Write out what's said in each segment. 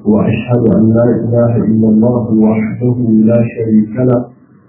وأشهد أن لا إله إلا الله وحده لا شريك له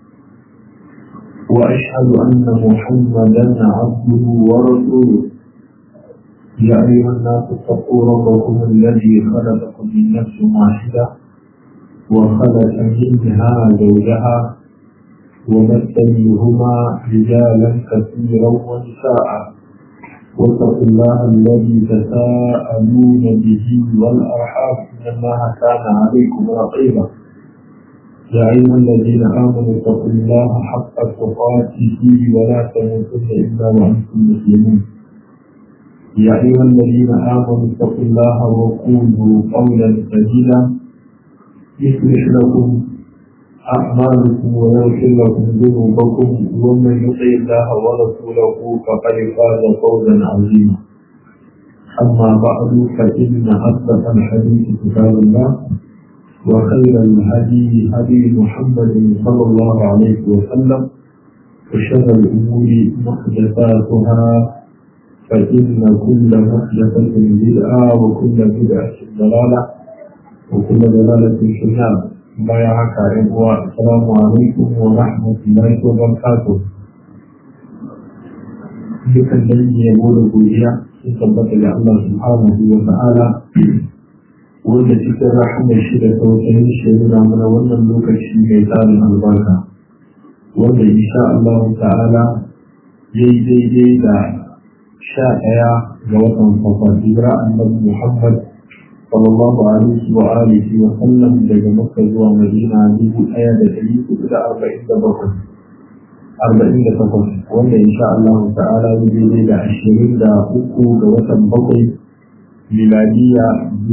وأشهد أن محمدا عبده ورسوله يا أيها الناس اتقوا ربكم الذي خلقكم من نفس واحدة وخلق منها زوجها وبث منهما رجالا كثيرا ونساء واتقوا الله الذي تساءلون به والأرحام إن الله كان عليكم رقيبا يا أيها الذين آمنوا اتقوا الله حق تقاته ولا تموتن إلا وأنتم مسلمون يا أيها الذين آمنوا اتقوا الله وقولوا قولا سديدا يصلح لكم أعمالكم ويغفر لكم ذنوبكم ومن يطع الله ورسوله فقد فاز فوزا عظيما أما بعد فإن أصدق الحديث كتاب الله وخير الهدي هدي محمد صلى الله عليه وسلم وشر الأمور محدثاتها فإن كل محدثة بدعة وكل بدعة ضلالة وكل ضلالة في النار بايعك أيها السلام عليكم ورحمة الله وبركاته dukan dangi ya gode godiya sun tabbata da Allah subhanahu wa ta'ala wanda cikin rahmar shi da tausayin shi nuna mana wannan lokaci mai tsarin albarka wanda insha Allah ta'ala yayi daidai da 11 ga watan Safar hijira annabi Muhammad sallallahu alaihi wa alihi wa sallam daga Makka zuwa Madina 1447 wanda insha Allah ta'ala zai da 23 ga watan 7 miladiya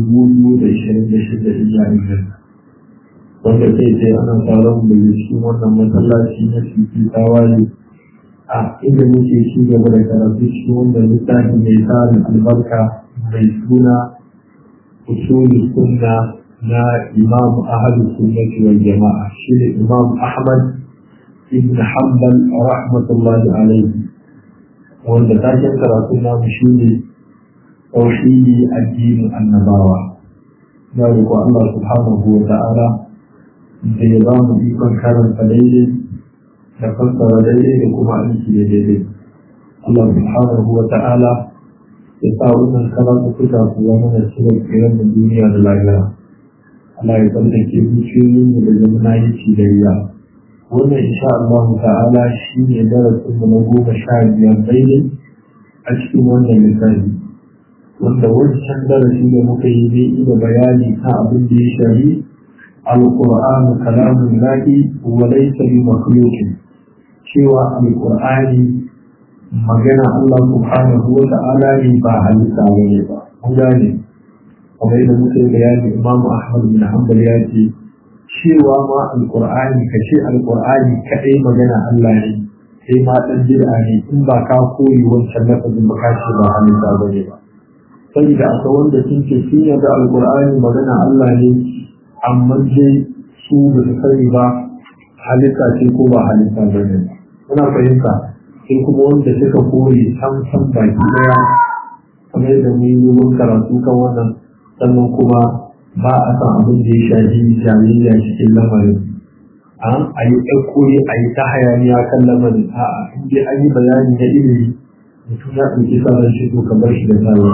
2026 iyayen wanda kai sai ana tsaron da cikin wannan masallaci na cikin tawaye a inda muke ci gaba da karatu cikin wannan littafi mai tsarin albarka mai suna usul sunna na imam ahlus sunnah wal jama'a shi ne imam Ahmad ibn Hanbal rahmatullahi alayhi wanda taken karatu na shi ne tauhidi addinin annabawa ya roƙo Allah subhanahu wa ta'ala da ya ba mu ikon karanta daidai da fassara daidai da kuma aiki da daidai Allah subhanahu wa ta'ala ya sa wannan karatu suka su zama da shirin kiran da duniya da lahira Allah ya tsarkake zuciyoyin mu da zamana yake da riya wannan insha Allah ta'ala shi ne darasin mu na 15 daidai a cikin wannan misali wanda wancan darasi da muka yi zai iya bayani kan abin da ya shafi al-Qur'an kalamun lahi wa laysa bi makhluqin cewa al-Qur'ani magana Allah subhanahu wa ta'ala ne ba halitta bane ba mun gane kamar yadda muka yi bayani Imam Ahmad bin Hanbal ya ce cewa ma al-Qur'ani kace al-Qur'ani kadai magana Allah ne sai ma dan bid'a ne in ba ka koyi wancan lafazin ba ka ce ba halitta bane ba saboda akwai wanda sun ce sun yarda alkur'ani magana Allah ne amma dai su ba su sani ba halitta ce ko ba halitta ba ne kuna fahimta sai kuma wanda suka koyi sam baki daya kamar yadda mun yi mun karatu kan wannan sannan kuma ba a san abin da ya shafi jami'a cikin lamarin a yi ɗaukuri a yi ta hayaniya kan lamarin a'a in dai an yi bayani na ilimi mutum ya ɗauki sabon shi to kamar shi da sabon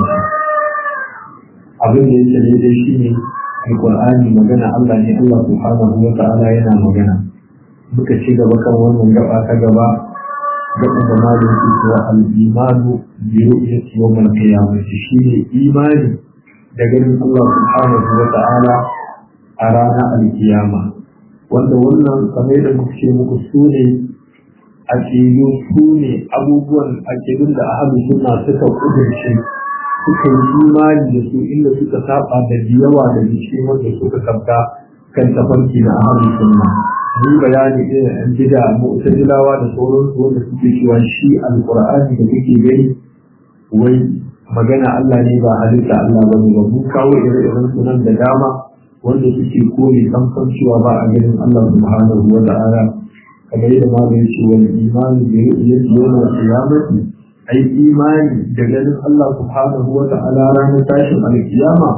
abin da yake daidai shi ne alƙur'ani magana Allah ne Allah subhanahu wa ta'ala yana magana muka ci gaba kan wannan gaba ta gaba da ma da yake cewa al-imanu bi ru'yati yawm al-qiyamah shi ne imani da ganin Allah subhanahu wa ta'ala a ranar al-qiyama wanda wannan kamar da muke muku sune aqidu sune abubuwan aqidun da ahlus sunna suka kudurce suka yi imani da su inda suka saba da yawa da cikin wanda suka sabta kan tafarki na ahlus sunna ni bayani da an bid'a mu'tazilawa da sauransu wanda suke cewa shi alqur'ani da kake gani wai magana Allah ne ba halitta Allah bane ba mu kawo irin sunan da dama wanda suke koyi samfan cewa ba a ganin Allah subhanahu wa ta'ala kamar yadda ma da yake wani imani da yake yana kiyamati ai imani da ganin Allah subhanahu wa ta'ala ranar tashin alkiyama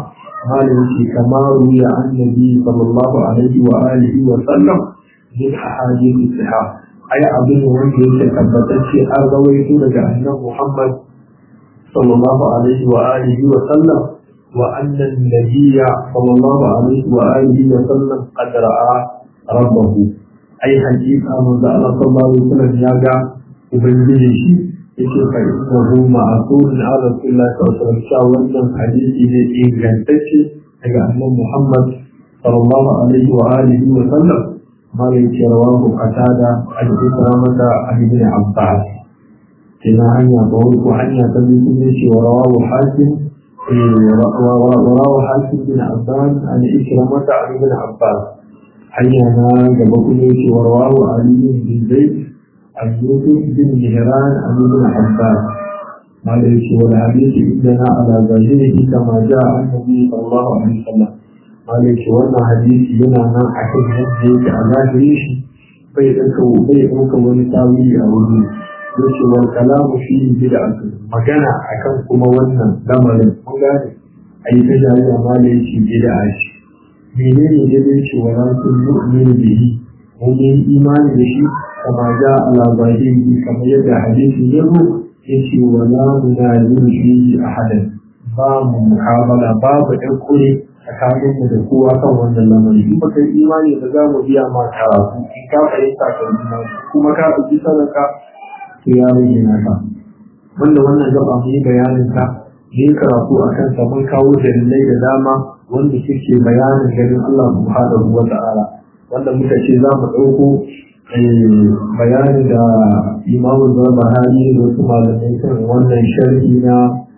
halin shi kama ruya annabi sallallahu alaihi wa alihi wa sallam min ahadith sahih ai abin wanda yake tabbatacce an rawaito daga annabi Muhammad sallallahu alaihi wa alihi wa sallam wa anna an-nabiyya sallallahu alaihi wa alihi wa sallam qad ra'a rabbahu ai hakika manzo Allah sallallahu alaihi wa sallam ya ga ubangiji shi yake fa innahu ma'qul ala rasulillah sallallahu alaihi wa sallam wannan hadisi ne ingantacce daga annabi Muhammad sallallahu alaihi wa alihi wa sallam malai rawahu qatada al-ikramata ibn Abbas kina hanya ba ko hanya ta biyu ne ce rawahu hakim rawahu hakim bin Abbas al-ikramata ibn Abbas hanya na gaba kuma ce rawahu Ali bin Zaid al-Yusuf bin Mihran ibn Abbas malai ce wal hadisi idana ala zahirihi kama jaa annabi sallallahu alaihi wasallam malai ce wannan hadisi yana nan a kan yadda yake a zahiri shi bai ɗauka wani tawili a wuri yace wal kalamu fi bid'atu magana akan kuma wannan lamarin mun gane ai ta jari amma da yake bid'a shi menene da yake wa rasul mu'min bihi mun yi imani da shi kama ja ala zahiri kamar yadda hadisi ya zo yace wala munaziru fi ahadan ba mu muhabala babu ɗan kure tsakanin mu da kowa kan wannan lamari in baka yi imani da za mu biya ma karatu in ka fahimta ka imani kuma ka ɗauki sadaka to ya rage naka wanda wannan gaba mu yi bayanin ka ne karatu a kansa mun kawo dalilai da dama wanda suke bayanin ganin Allah subhanahu wa ta'ala wanda muka ce za mu ɗauko bayanin da Imam Barbahari da wasu malamai kan wannan sharhi na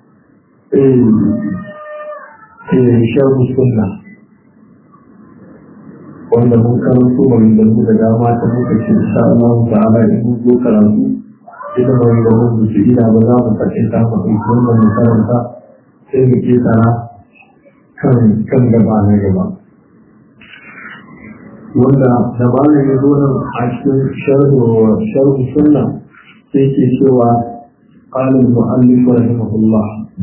sharhu sunna wanda mun karanto maganganu da dama ta muka ce insha Allah ta'ala in mun zo karatu ita maganganun da su ina ba za mu fashe ta mu ɗauki wannan mu karanta sai mu ke tsara kan gaba na gaba wanda da malam ya zo nan a cikin sharhu sunna sai ke cewa قال المؤلف رحمه الله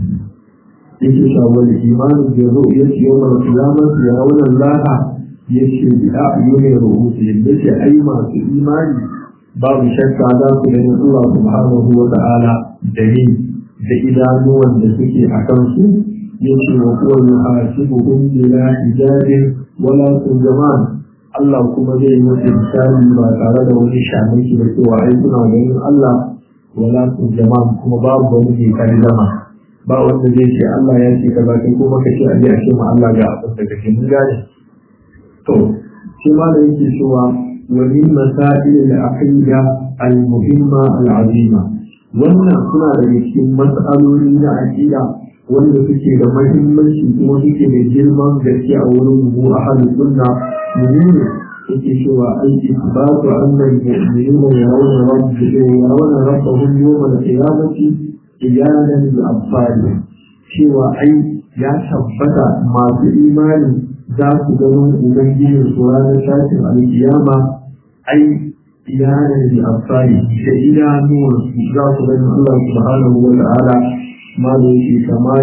يكشف والإيمان بالرؤية يوم القيامة يرون الله يكشف بأعين رؤوسهم ليس أي ما في الإيمان باب شك ذاك لأن الله سبحانه وتعالى دليل فإذا نوى الدسكي أكرسوا يكشف وهو يحاسبهم بلا حجاب ولا ترجمان الله كما زي مثال ما تعالى ونشعمك بسوى عيسنا وبين الله ولا ترجمان كما باب ونشي كالزمان ba wanda zai ce Allah ya ce kaza kai kuma kace a ji a ce ma Allah ga abin da kake mun gane to shi ma da yake cewa wa min masail al-aqida al-muhimma al-azima wannan suna da cikin mas'aloli na aqida wanda suke da muhimmanci kuma suke da girman gaske a wurin mu ahlus sunna mu'mini yake cewa ai isbatu anna al-mu'minina yarawna rabbahum yawm al-qiyamati iyalan da amfani cewa ai ya tabbata masu imani za su gano ubangijin su ranar tashin alkiyama ai iyalan da amfani da idanuwan su za su gano Allah subhanahu wa ta'ala ma da yake kama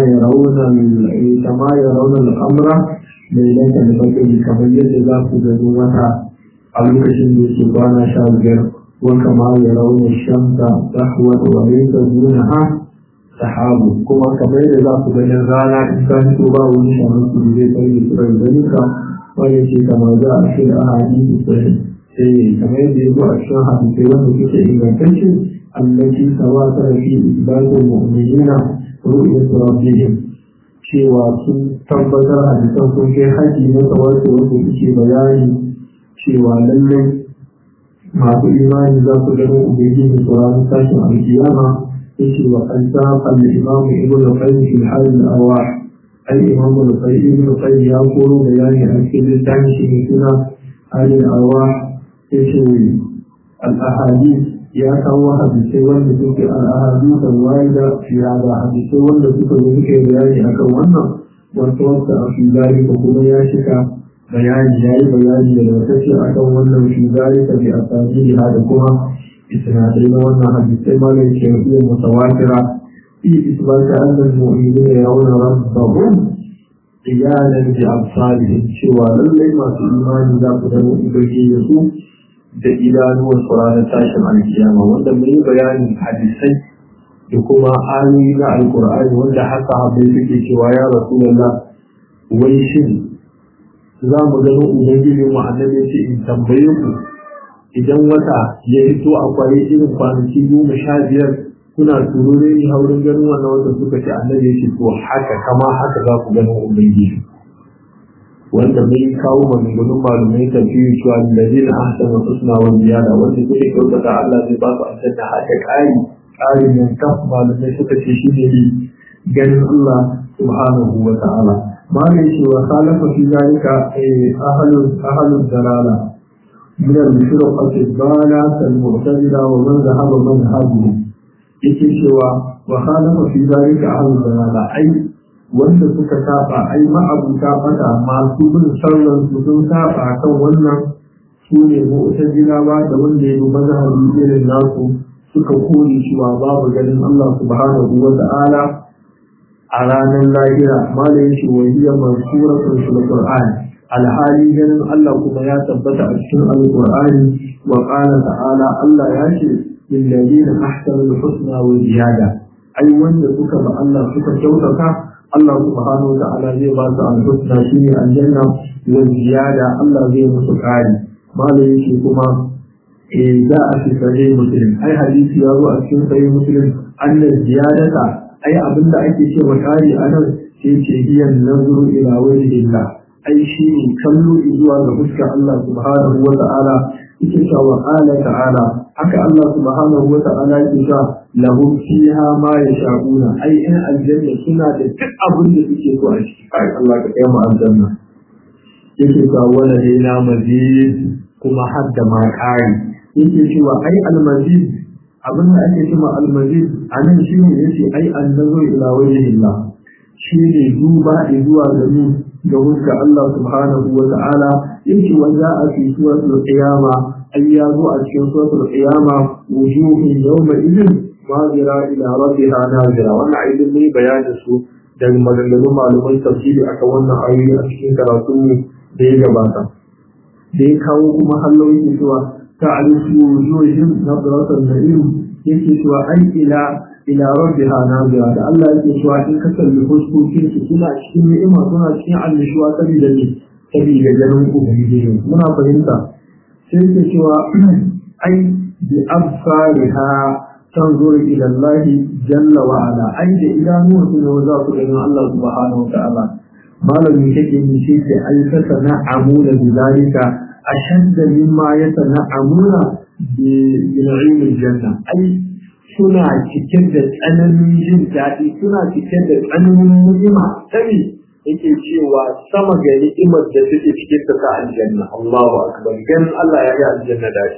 ya rauna al'amra mai lanka da bakari kamar yadda za su gano wata a lokacin da yake kwana 15 wa kama ya rauna shamsa sahwa wa laysa dunaha sahabu kuma kamar da za ku ganin rana in ka fito ba wani shaman su zai tsaye su rai gani ka wani ce kamar za a shi da ahadi sai kamar yadda ya zo a cikin hadisai wanda suke ingantacce allaci sawata da fi isbatul mu'minina ru'yatu rabbihim cewa sun tabbatar hadisan sun kai haji na sawata wanda suke bayani cewa lallai masu imani za su gano ubangiji su ranar tashin alkiyama يشي وقد ساق الإمام ابن القيم في حال الأرواح أي إمام ابن القيم يقول بيان أكيد التعنش مثل حال الأرواح يشي الأحاديث يأتوها بسوى لتلك الأحاديث الواردة في هذا حديث والتي تلك بيان أكونا وتوسع في ذلك كما يشك بيان جاي بيان لتشي أكونا في ذلك بأسانيد هذا كما إسنادين وانا حديثي ما ليكيفية متواترة في إثبات أن المؤمنين يرون ربهم iyalan bi absarihim cewa lallai masu imani za ku gano ubangiji su da idanuwan su ranar tashin alkiyama, wanda mun yi bayanin hadisai da kuma ayoyi na alkur'ani wanda haka habai suke cewa ya rasulullah wai shin za mu gano ubangiji mu annabi ce in tambaye ku idan wata ya fito a kwaye irin kwanaki 15 kuna turure ni haurin ganin wannan wanda suka ce annabi ce to haka kama haka za ku gano ubangiji, wanda mai kawo maganganun malumai tafiye cewa lalazina ahsanu husna wa ziyada, wanda suke kyautata Allah zai ba su aljanna haka ƙarin yankan malumai suka ce shi ne ganin Allah subhanahu wa ta'ala. malai ce wa khalafa fi zalika ahlul dalala min al-firqati ad-dala kal-mu'tazila wa man dhahaba madhhabuhu, yake cewa wa khalafa fi zalika ahlul dalala ai wanda suka saba ai ma'abuta fata masu bin sauran su sun saba kan wannan su ne mu'tazilawa da wanda ya bi mazhabi irin nasu suka kore cewa babu ganin Allah subhanahu wa ta'ala a ranar lahira. malayin shi wahiya mansuratun fil qur'an, alhali ganin Allah kuma ya tabbata a cikin alqur'ani wa qala ta'ala Allah ya ce lil ladina ahsanu husna wa ziyada, ai wanda suka ba Allah suka kyautata Allah subhanahu wa ta'ala zai ba su al-husna shine aljanna wa ziyada Allah zai musu kari. malayin shi kuma za a fi sahih muslim, ai hadisi ya zo a cikin sahih muslim annal ziyadata ai abinda ake ce wa kari anan sai ce hiyan nazuru ila wajhillah, ai shi ne kallo zuwa ga fuskar Allah subhanahu wa ta'ala. yake cewa qala ta'ala haka Allah subhanahu wa ta'ala yake cewa lahum fiha ma yasha'una, ai in aljanna suna da duk abin da suke so a ciki. ai Allah ka kai mu aljanna. yake cewa wala ila mazid kuma hadda ma kai, yake cewa ai al-mazid abin da ake cewa al-mazid anan shi ne yace ai annazu ila wajhillah, shi ne duba zuwa ga mu ga wuska Allah subhanahu wa ta'ala. yake wanda a cikin suratul qiyama ai ya zo a cikin suratul qiyama wujuhun yawma idin nazira ila rabbiha nazira. wannan aidin ne bayanin su da maganganun malaman tafsiri akan wannan ayoyi a cikin karatun da ya gabata. da ya kawo kuma halloyi cewa ta'alifu wujuhum nadratan na'im, yake cewa ai ila rabbiha nazira, da Allah yake cewa in ka kalli fuskokin su suna cikin ni'ima suna cikin annishuwa saboda ne saboda ganin ubangiji. muna fahimta sai yake cewa ai bi absariha tanzuru ila Allah jalla wa ala, ai da idanuwa su ne za su ganin Allah subhanahu wa ta'ala. malamin kake ni ce ce ai ta sana'amuna bi zalika ashadda mimma yatana'amuna bi na'imil janna, ai suna cike da tsananin jin daɗi, suna cike da tsananin ni'ima sai yake cewa sama ga ni'imar da take cikin ta aljanna. Allahu akbar, ganin Allah ya yi aljanna daɗi.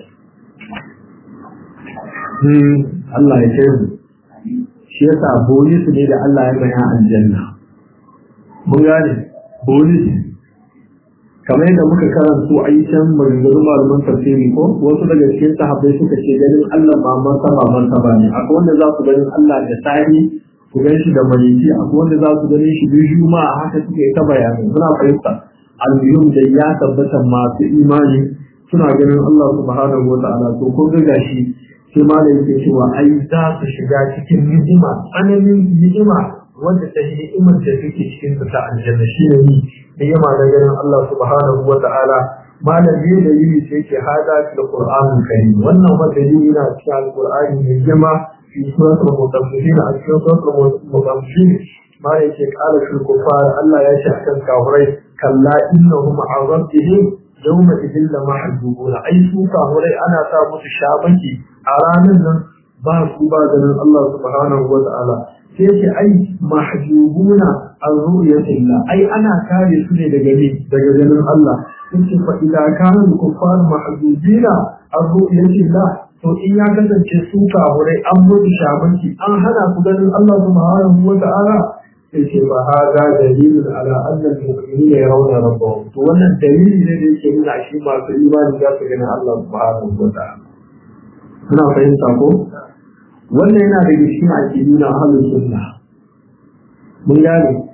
Allah ya kai mu, shi yasa bonus ne da Allah ya bayyana aljanna. mun gane bonus kamar yadda muka karanto a yi can maganganun malaman tafsiri ko wasu daga cikin sahabbai suka ce ganin Allah ba martaba ne. akwai wanda za su ganin Allah da tsari ku gan shi da maliki, akwai wanda za su ganin shi duk juma'a haka suka yi ta bayani. muna fahimta al-yum da ya tabbata masu imani suna ganin Allah subhanahu wa ta'ala. to ko ga shi sai malai yake cewa ai za su shiga cikin ni'ima, tsananin ni'ima wanda ta yi ni'imar da take cikin ta aljanna, shi ne ni'ima da ganin Allah subhanahu wa ta'ala. malami da yi sai ke hada da Qur'anul Karim, wannan madalili yana cikin Al-Qur'ani mai girma fi suratul Mutaffifin. a cikin suratul Mutaffifin ma yake kala shi kufar Allah ya ce akan kafirai kalla innahum an rabbihim yawma idin la mahjubuna, ai su kafirai ana sa musu shabaki a ranar nan ba su ba ganin Allah subhanahu wa ta'ala. sai ce ai mahjubuna an ru'yatillah, ai ana kare su ne daga ganin Allah. sun ce fa idan kanu kuffar mahjubina an ru'yatillah, to in ya kasance su kafirai an mutu shabaki an hana su ganin Allah subhanahu wa ta'ala, sai ce fa hada dalilun ala anna al-mu'minina yarawna rabbahum, to wannan dalili ne da yake nuna shi masu imani za su gani Allah subhanahu wa ta'ala. muna fahimta ko wannan yana da cikin aqidu na ahlus sunna. mun gane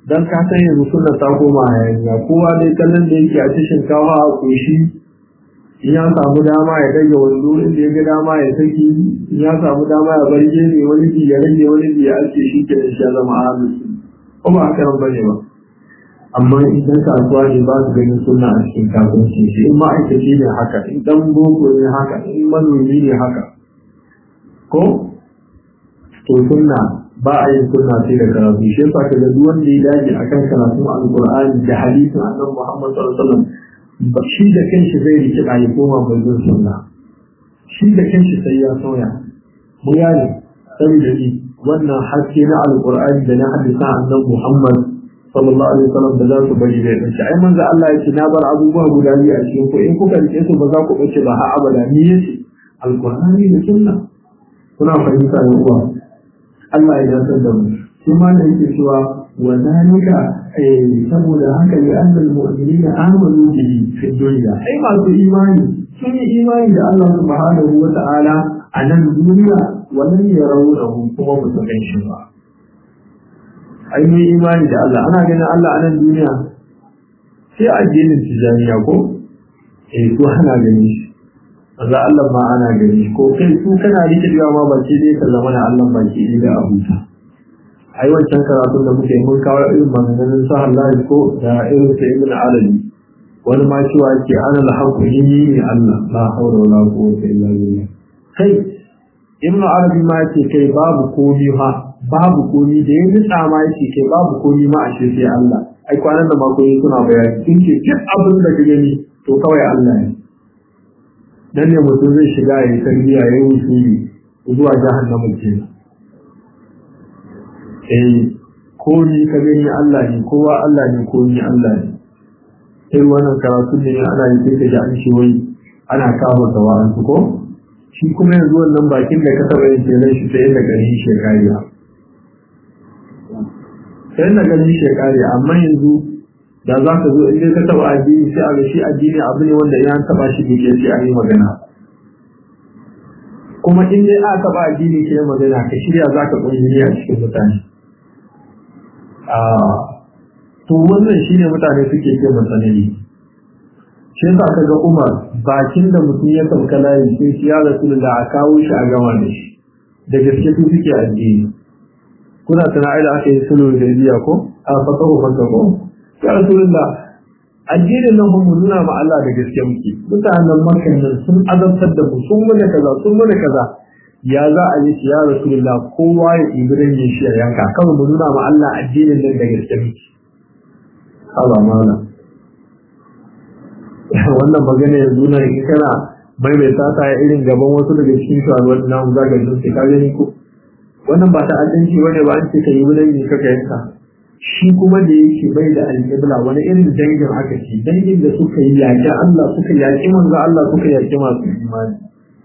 dan ka san yanzu sunna ta koma hayaniya kowa dai kallon da yake a cikin shinkafa a koshi in ya samu dama ya rage wando inda ya ga dama ya saki in ya samu dama ya bar gene wani bi ya rage wani bi ya ake shi ke shi ya zama ahlus ko ba haka nan bane ba amma idan kasuwa ne ba su ganin sunna a cikin kasuwanci shi in ma'aikaci ne haka in dan boko ne haka in manomi ne haka ko to sunna ba a yin sunna sai da karatu shi yasa kaga duk wanda ya dage akan karatun alqur'ani da hadisin annabi Muhammad sallallahu alaihi wasallam shi da kanshi zai rike da ya koma manzon sunna shi da kanshi sai ya soya mu gane saboda ni wannan haske na alqur'ani da na hadisin annabi Muhammad sallallahu alaihi wasallam da za su bari da shi ai manzo Allah ya ce na bar abubuwa guda biyu a cikin ku in kuka rike su ba za ku bace ba har abada ni yace alqur'ani da sunna kuna fahimta ne uwa Allah ya dasar da mu shi ma da yake cewa wa zalika saboda haka ya annal mu'minina amanu bihi fi dunya ai masu imani sun yi imani da Allah subhanahu wa ta'ala a nan duniya wannan ya rawu kuma ba su gan shi ba ai yi imani da Allah ana ganin Allah a nan duniya sai addinin tijaniya ko ko ana ganin shi za Allah ma ana gani ko kai su kana rike da ma baki dai ka zama da Allah baki da abuta ai wancan karatun da muke mun kawo irin maganganun sa Allah ko da irin sa ibn alabi wani ma cewa ke ana al-haqqu ni Allah la hawla wala quwwata illa billah kai ibn alabi ma yake kai babu komi ha babu komi da ya nutsa ma yake kai babu komi ma a shi sai Allah ai kwanan da ma koyi suna bayani kin ce duk abin da ka gani to kawai Allah ne dan ne mutum zai shiga ya tarbiya ya yi usuli zuwa jahannama kenan ko ni ka gani Allah ne kowa Allah ne ko ni Allah ne sai wannan karatu ne ana yi sai ka ji an ce wai ana kawo tawaran su ko shi kuma yanzu wannan bakin da ka taba yin kenan shi sai da gari shekariya sai da gari shekariya amma yanzu da za ka zo inda ka taba addini sai a ga shi addini abu ne wanda ya taba shi da sai an yi magana kuma in dai aka taba addini sai magana ka shirya za ka kunshi a cikin mutane to wannan shine mutane suke ce matsaloli shi yasa ka ga Umar bakin da mutum ya sauka layi sai shi ya Rasulullah a kawo shi a gama da shi da gaske su suke addini kuna tunai da aka yi sulhu da biya ko a fatahu fatahu ya Rasulullah addinin nan mun nuna ma Allah da gaske muke mutanen Makka nan sun azabtar da mu sun mana kaza sun mana kaza ya za a yi ya Rasulullah kowa ya ibirin yin shi a yanka kawai mu nuna ma Allah addinin nan da gaske muke Allah mana wannan magana yanzu na in kana maimaita ta irin gaban wasu daga cikin shugabannin namu za ka ji ka gani ko wannan ba ta addanci bane ba an ce ka yi wurin ne kaka yanka shi kuma da yake bai da alƙibla wani irin dangin aka ce dangin da suka yi yaƙi Allah suka yaƙi manzo Allah suka yaƙi masu imani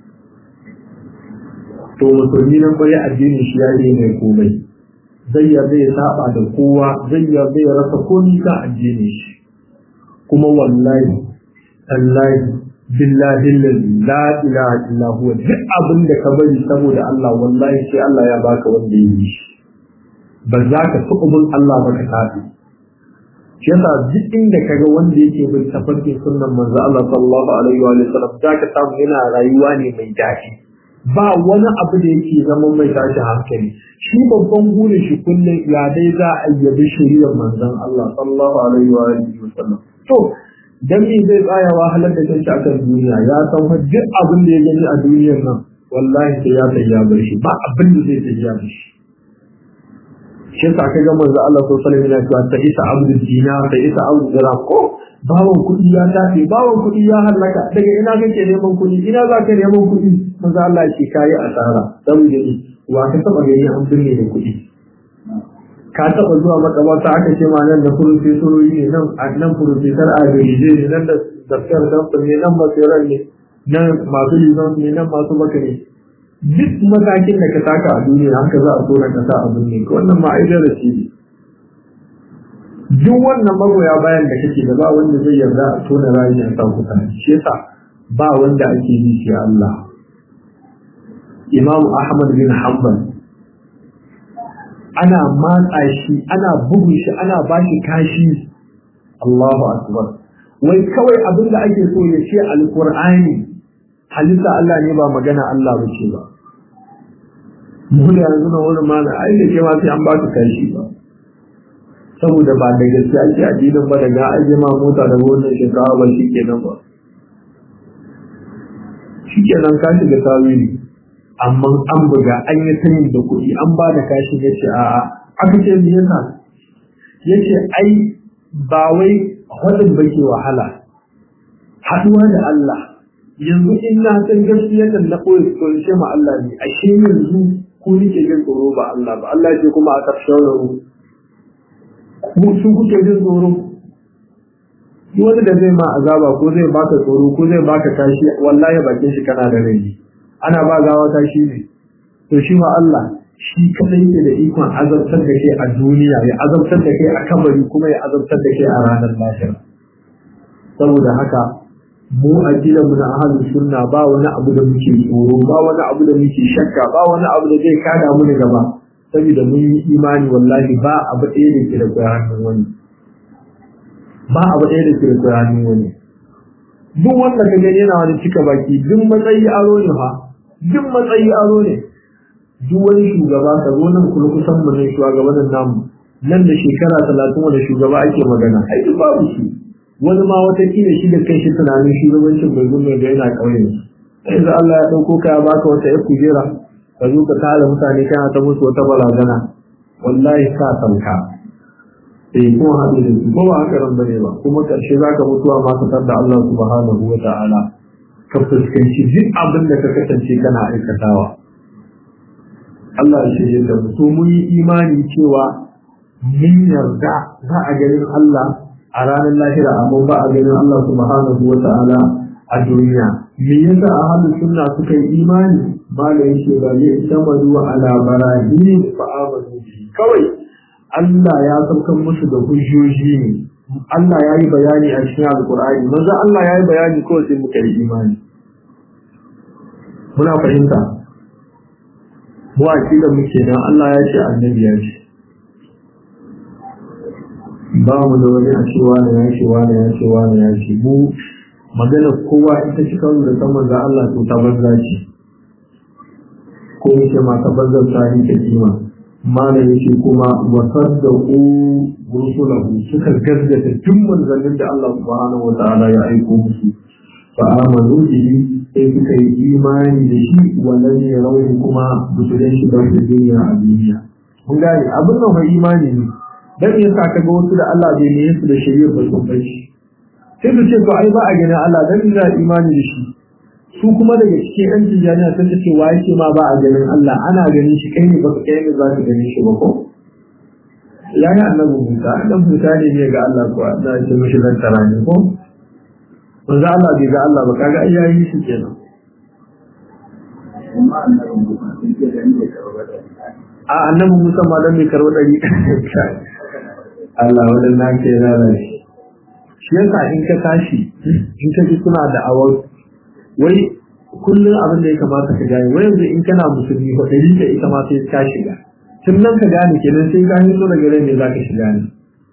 to musulmi nan bai addinin shi ya yi mai komai zai saba da kowa zai rasa komai ka addinin shi kuma wallahi Allah billahi la ilaha illa huwa duk abin da ka bari saboda Allah wallahi sai Allah ya baka wanda ya yi shi ba za ka taɓa bin Allah ba ka tafi shi yasa duk inda ka ga wanda yake bin tafarkin sunnan manzo Allah sallallahu alaihi wa sallam za ka samu yana rayuwa ne mai daɗi ba wani abu da yake zama mai tashi hankali shi babban burin shi kullum ya dai za a yabi shari'ar manzon Allah sallallahu alaihi wa sallam to dan me zai tsaya wahalar da kanshi akan duniya ya san duk abin da ya gani a duniyar nan wallahi sai ya tsaya bar shi ba abin da zai tsaya bar shi shi sa ka ga manzo Allah sallallahu alaihi wa sallam ta isa abdul dinar ta isa abdul dirham ko bawon kudi ya tafi bawon kudi ya halaka daga ina kake neman kudi ina za ka neman kudi manzo Allah ya ce kai asara saboda ni wa ka taba gani an binne da kudi ka taba zuwa makabarta aka ce ma nan da professorori ne nan professor Agrize ne nan da daftar daftar ne nan masirar ne nan masu lisan ne nan masu bakare duk matakin da ka taka a duniya haka za a so na kasa abin ne wannan ma'aidar da shi duk wannan magoya bayan da kake da ba wanda zai yarda a tona rayu a sa kuka shi yasa ba wanda ake yi shi Allah Imam Ahmad bin Hanbal ana matsa shi ana bugun shi ana bashi kashi. Allahu akbar. Wai kawai abin da ake so ya ce alqur'ani halitta Allah ne ba magana Allah ba ce ba. Mu da yanzu na wurin mana ai da ke ma sai an baka kashi ba. Saboda ba da gaskiya ake addinin ba daga aje ma mota da wannan shekara ba shikenan ba. Shikenan ka shiga tawili. Amma an buga an yi tayin da kuɗi an ba da kashi ya ce a'a aka ce me yasa yace ai ba wai hadin bake wahala haduwa da Allah yanzu in na san gaskiya da na koyi to ce ma Allah ne ashe yanzu ku nike jin tsoro ba Allah ba Allah ce kuma a tafshawaru ku su kuke jin tsoro wanda da zai ma azaba ko zai baka tsoro ko zai baka kashi wallahi bakin shi kana da rai ana ba gawa kashi ne to shi ma Allah shi kadai yake da ikon azabtar da kai a duniya ya azabtar da kai a kabari kuma ya azabtar da kai a ranar lahira saboda haka mu aqida mu na ahlus sunna ba wani abu da muke tsoro ba wani abu da muke shakka ba wani abu da zai kada mu gaba saboda mun yi imani wallahi ba abu ɗaya da ke da hannun wani ba abu ɗaya da ke da hannun wani duk wanda ka gani yana wani cika baki duk matsayi aro ne fa duk matsayi aro ne duk wani shugaba ka zo nan kuma kusan mu ne shugabannin namu nan da shekara 30 wanda shugaba ake magana ai duk babu shi wani ma wata kila shi da kai shi tunanin shugabancin bai gume da yana kauye sai da Allah ya dauko ka ya baka wata ya kujera ka zo ka tare mutane kana ta musu wata balagana wallahi ka tanka ko hadu da su ko ba haka ran bane ba kuma karshe zaka mutuwa ma ka tar da Allah subhanahu wa ta'ala ka fuskanci duk abin da ka kasance kana aikatawa Allah ya shirye da mu to mun yi imani cewa mun yarda za a ganin Allah a ranar lahira amma ba a ganin Allah subhanahu wa ta'ala a duniya me yasa ahlus sunna suka yi imani malamin shi ba ne tamadu ala barahin fa amanu kawai Allah ya saukan musu da hujjoji ne Allah ya yi bayani a cikin alqur'ani manzo Allah ya yi bayani ko sai muka yi imani muna fahimta mu akida muke dan Allah ya ce annabi ya ce ba mu da wani a cewa ne ya ce wani ya ce wani ya ce mu magana kowa ita ci karo da saman da Allah to ta banza ce ko yake ma ta banza ta yi ta kima malam yake kuma wasar da ku rusulahu suka gaskata duk manzannin da Allah subhanahu wa ta'ala ya aiko musu fa amanu bihi sai suka yi imani da shi wannan ne rauni kuma buturen shi da duniya a duniya mun gane abin nan mai imani ne dan yasa kaga wasu da Allah bai ne su da shari'a ba sun bai sai su ce to ai ba a gani Allah dan ina imani da shi su kuma daga cikin yan tijaniya sun ce wa yake ma ba a ganin Allah ana ganin shi kai ne ba kai ne za ka gani shi ba ko ya yi annabi Musa dan Musa ne ga Allah ko Allah ya ce mishi dan tarani ko manzo Allah bai ga Allah ba kaga ai yayi shi kenan a annabi Musa ma dan mai karbo dari Allah wannan nake rana shi yasa in ka tashi in ka ji suna da awar wai kullum abin da ya kamata ka gane wai yanzu in kana musulmi ko dari da ita ma sai ka shiga tun nan ka gane kenan sai ka hito daga rai ne za ka shiga ne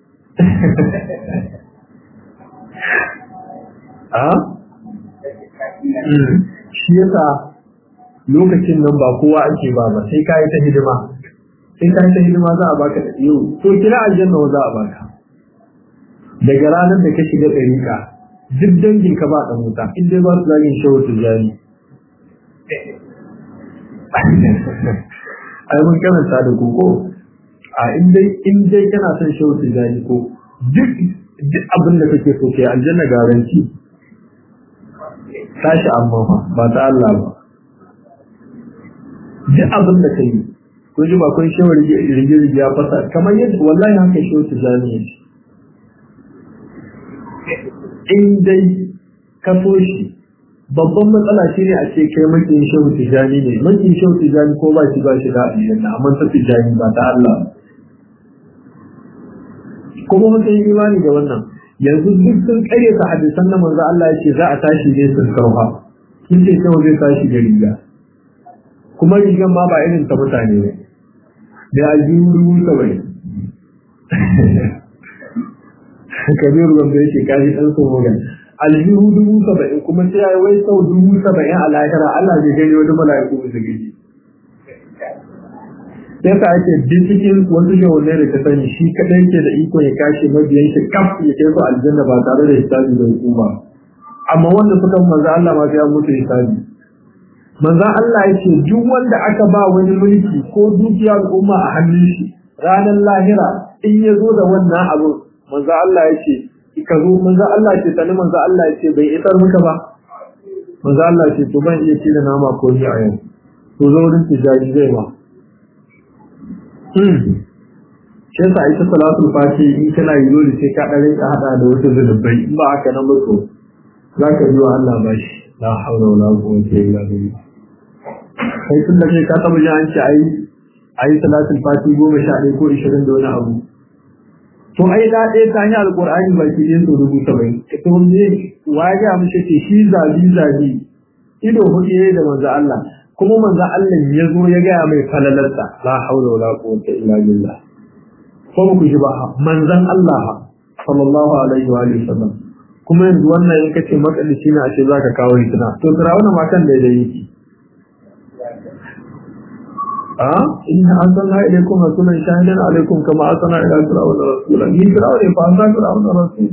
shi yasa lokacin nan ba kowa ake ba sai ka yi ta hidima sai ka yi ta hidima za a baka yau to kira aljanna za a baka daga ranar da ka shiga ɗariƙa duk dangin ka ba ɗan wuta in dai ba su zagin shehu tijjani ai mun karanta da koko a in dai kana son shehu tijjani ko duk abin da kake so kai aljanna garanti tashi amma ba ta Allah ba duk abin da kai ko ji ba kun shehu rige ya fasa kamar yadda wallahi haka shehu tijjani ne in dai ka so shi babban matsala shi ne a ce kai makin shehu tijani ne makin shehu tijani ko ba shi da aljanna amma ta tijani ba ta Allah kuma mun yi imani da wannan yanzu duk sun kare ta hadisan na manzo Allah ya ce za a tashi ne sun karfa kin ce shehu zai tashi da riga kuma rigan ma ba irin ta mutane ne da aljihu 70,000 kabiru wanda yake kashi ɗan tsohon aljihu 70,000 kuma sai ya yi wai sau 70,000 a lahira Allah zai gani wani mala'iku bisa gaji sai ka ake cikin wasu shawar da ta sani shi kaɗai ke da iko ya kashe mabiyan shi kaf ya kai su aljanna ba tare da hisabi da hukuma amma wanda suka manzo Allah ma sai ya mutu hisabi manzo Allah yake duk wanda aka ba wani mulki ko dukiyar umma a hannun shi ranar lahira in ya zo da wannan abu manzo Allah yake ka zo manzo Allah ce tani manzo Allah yake bai isar muka ba manzo Allah ce to ban iya cire nama ko ni a yau to zo wurin tijari zai ba shi yasa ita salatul fati in kana yi dole sai ka dare ka hada da wata zulubai in ba haka nan ba to zaka yi wa Allah bashi la haula wala quwwata illa billah kai tun da kai ka taba ji an ce ayi salatul fati 11 ko 20 da wani abu to ai da ɗaya ta hanyar alqur'ani ba ki yin so rubuta bai to ne waje mu ce shi zabi ido huɗe da manzo Allah kuma manzo Allah ya zo ya ga mai falalarsa la haula wala quwwata illa billah ko ku ji ba manzon Allah sallallahu alaihi wa sallam kuma yanzu wannan in kace makalici ne ashe zaka kawo hitina to firawuna ma kan da yake inna arsalna ilaykum rasulan shahidan alaykum kama arsalna ila fir'auna rasulan ni fir'auna fa arsalna fir'auna rasul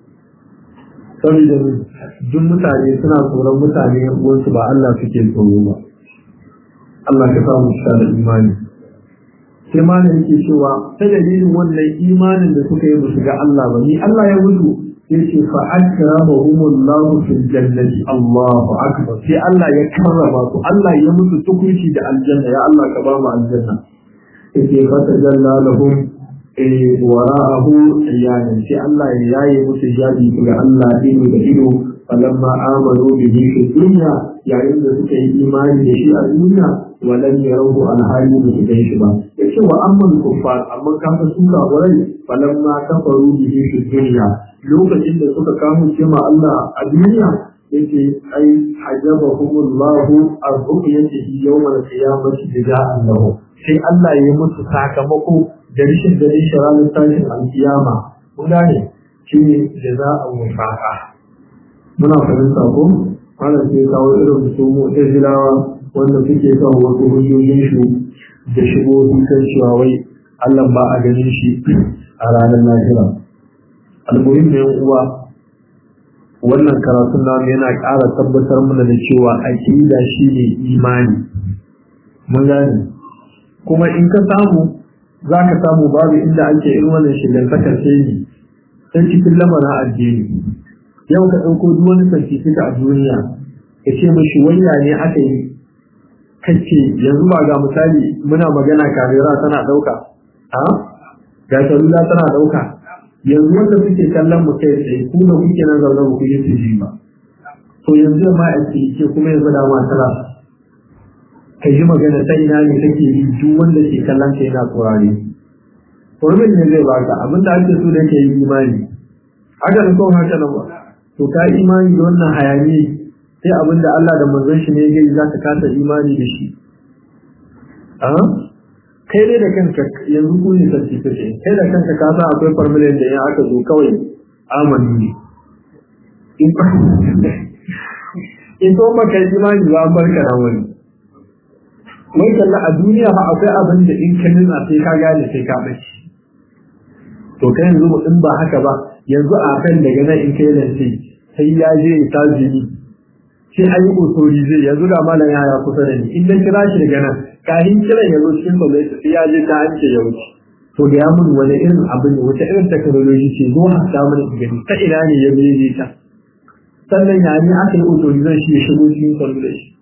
saboda duk mutane suna tsoron mutane wasu ba Allah suke tsoro ba Allah ka samu shi da imani sai ma ne yake cewa ta dalilin wannan imanin da suka yi musu ga Allah ba ni Allah ya mutu yace fa akramahumullahu fil jannati Allahu akbar sai Allah ya karrama su Allah ya musu tukunci da aljanna ya Allah ka ba mu aljanna yace fa tajalla lahum wara'ahu iyanan sai Allah ya yaye musu jadi ga Allah ido da ido falamma amanu bihi fi dunya yayin da suka yi imani da shi a duniya walan yarahu alhali da su gan shi ba yace wa amman kuffar amma kafa suka wurai falamma kafaru bihi fi dunya lokacin da suka kamo cewa Allah a duniya yake ai hajabahumullahu ar-ru'yatihi yawmal qiyamati jaza'an lahu sai Allah ya musu sakamako da rishin da rishin ranar tashin al-qiyama mun gane shine jaza'an wifaqa muna fahimta ko wannan sai kawo irin su mu'tazilawa wanda suke kan wasu hujjojin shi da shigo kan cewa wai Allah ba a ganin shi a ranar lahira almuhim ne uwa wannan karatun namu yana ƙara tabbatar mana da cewa aqida shine imani mun gane kuma in ka samu zaka samu babu inda ake irin wannan shigantakar sai ne sai cikin lamarin addini yau ka dauko duk wani certificate a duniya ka ce mishi wanya ne aka yi kace yanzu ba ga misali muna magana kamera tana dauka ga salula tana dauka yanzu wanda suke kallon mu kai tsaye ku da kuke nan zaune ku yi su ba to yanzu ma a ce kuma yanzu da matara kai ji magana ta ina ne take yi duk wanda ke kallon ka yana tsorare kurmin ne zai baka abin da ake so da ke yi imani haka da kawai haka nan ba to ka imani da wannan hayani sai abin da Allah da manzon shi ne ya gani za ka kasa imani da shi kai dai da kanka yanzu ku ne certificate kai da kanka ka san akwai formula da ya aka zo kawai amanu ne in to ba kai imani ba barka da wani wai kalla a duniya ba akwai abin da in ka nuna sai ka gane sai ka bace to kai yanzu in ba haka ba yanzu a kan daga nan in kai nan sai ya je ta jini sai an yi usuri zai yanzu da malam ya kusa da ni in dan kira shi daga nan kafin kiran ya zo cikin kwallo sai ya je ta hanke ya wuce to da ya mun wani irin abin ne wata irin technology ce zo ha ta mun gani ta ina ne ya je ta sannan ya ni aka yi usuri zan shi ya shigo cikin kwallo da shi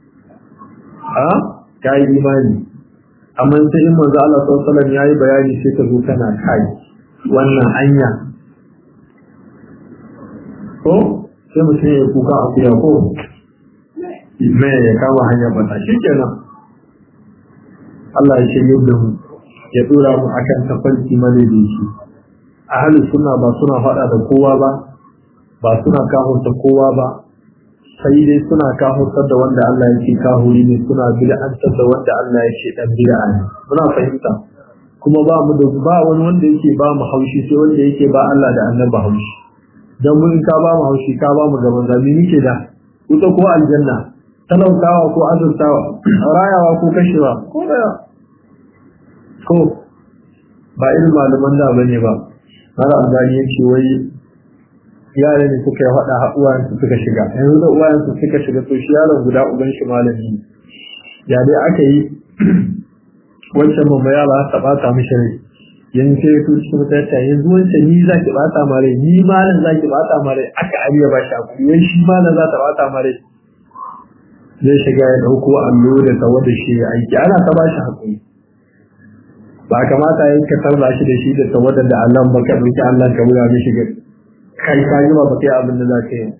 ka yi imani amma sai in manzo Allah sallallahu alaihi wasallam yayi bayani sai ka zo kana kai wannan hanya ko sai mutum ya kuka a kuya ko me ya kama hanya ba shi kenan Allah ya shirye da mu ya dora mu akan tafarki madaidaici ahlus sunna ba suna faɗa da kowa ba suna kahunta kowa ba sai dai suna kahurtar da wanda Allah yake kahuri ne, suna bid'antar da wanda Allah yake dan bid'a ne. Muna fahimta kuma ba wani wanda yake ba mu haushi sai wanda yake ba Allah da annabi haushi. Dan mun ka ba mu haushi ka ba mu gaban zabi nike da wuta ko aljanna, talautawa ko azurtawa, rayawa ko kashewa ko da ko ba irin malaman da bane ba. Har Albani yake wai yare ne suka yi hada uwayen su suka shiga, yanzu da uwayen su suka shiga to shi yaron guda uban shi malami ya dai aka yi wancan mamma yara ta bata mishi rai, yanzu sai ya tuci mata ta yanzu wancan ni za ki bata mare, ni malam za ki bata mare, aka ariya ba shi hakuri wai shi malam za ta bata mare. Zai shiga ya dauko allo da tawa da shi aiki ana ta ba shi hakuri, ba kamata ya ka tarba shi da shi da tawa da Allah ba ka dauki Allah ka wura mishi gari kai ka yi ba kai abin da za ka yi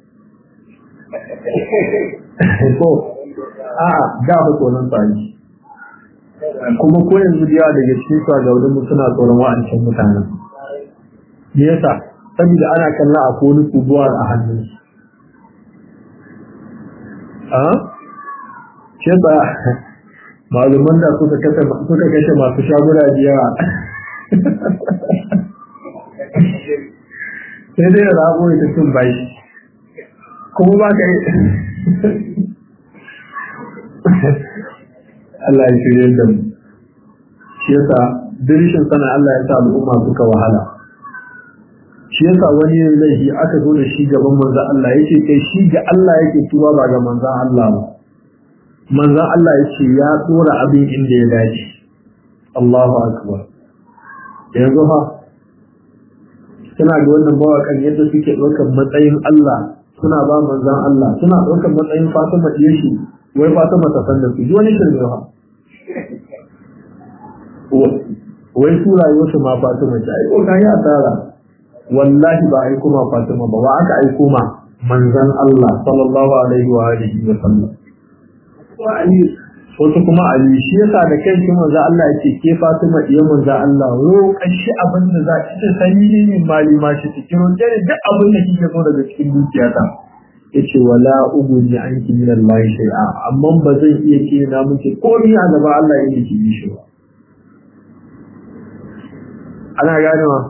ko a'a da ba tsoron tsari kuma ko yanzu da yawa daga cikin su ga wurin suna tsoron wa'ancin mutanen. Me yasa? Saboda ana kallon a kone kubuwar a hannun su. Ce ba maluman da suka kashe masu shagura biya sai dai rago ita sun bai kuma ba ka yi Allah ya shirye da mu. Shi yasa dirishin sana Allah ya sa al'umma suka wahala. Shi yasa wani laifi aka zo da shi gaban manzon Allah yake kai shi ga Allah yake tuba ba ga manzon Allah ba. Manzon Allah yake ya tsora abin inda ya dace. Allahu akbar. Yanzu ha suna ga wannan mawakan yadda suke ɗaukar matsayin Allah suna ba manzon Allah suna ɗaukar matsayin Fatima diyashi wai Fatima ta san da su ji wani shirme ha wai su rayuwarsu ma Fatima ce ai ko kai asara wallahi ba ai kuma Fatima ba wa aka aiko ma manzon Allah sallallahu alaihi wa alihi wa sallam wasu kuma Ali shi yasa da kai shi manzon Allah yake ke Fatima iya manzon Allah ro kashi abin da za ki ta sani ne malima shi cikin dare duk abin da kike so daga cikin dukiyata yace wala uguni anki min Allah shay'a amma ba zan iya kina miki komai a gaba Allah yake ki yi shi ba. Ana ganewa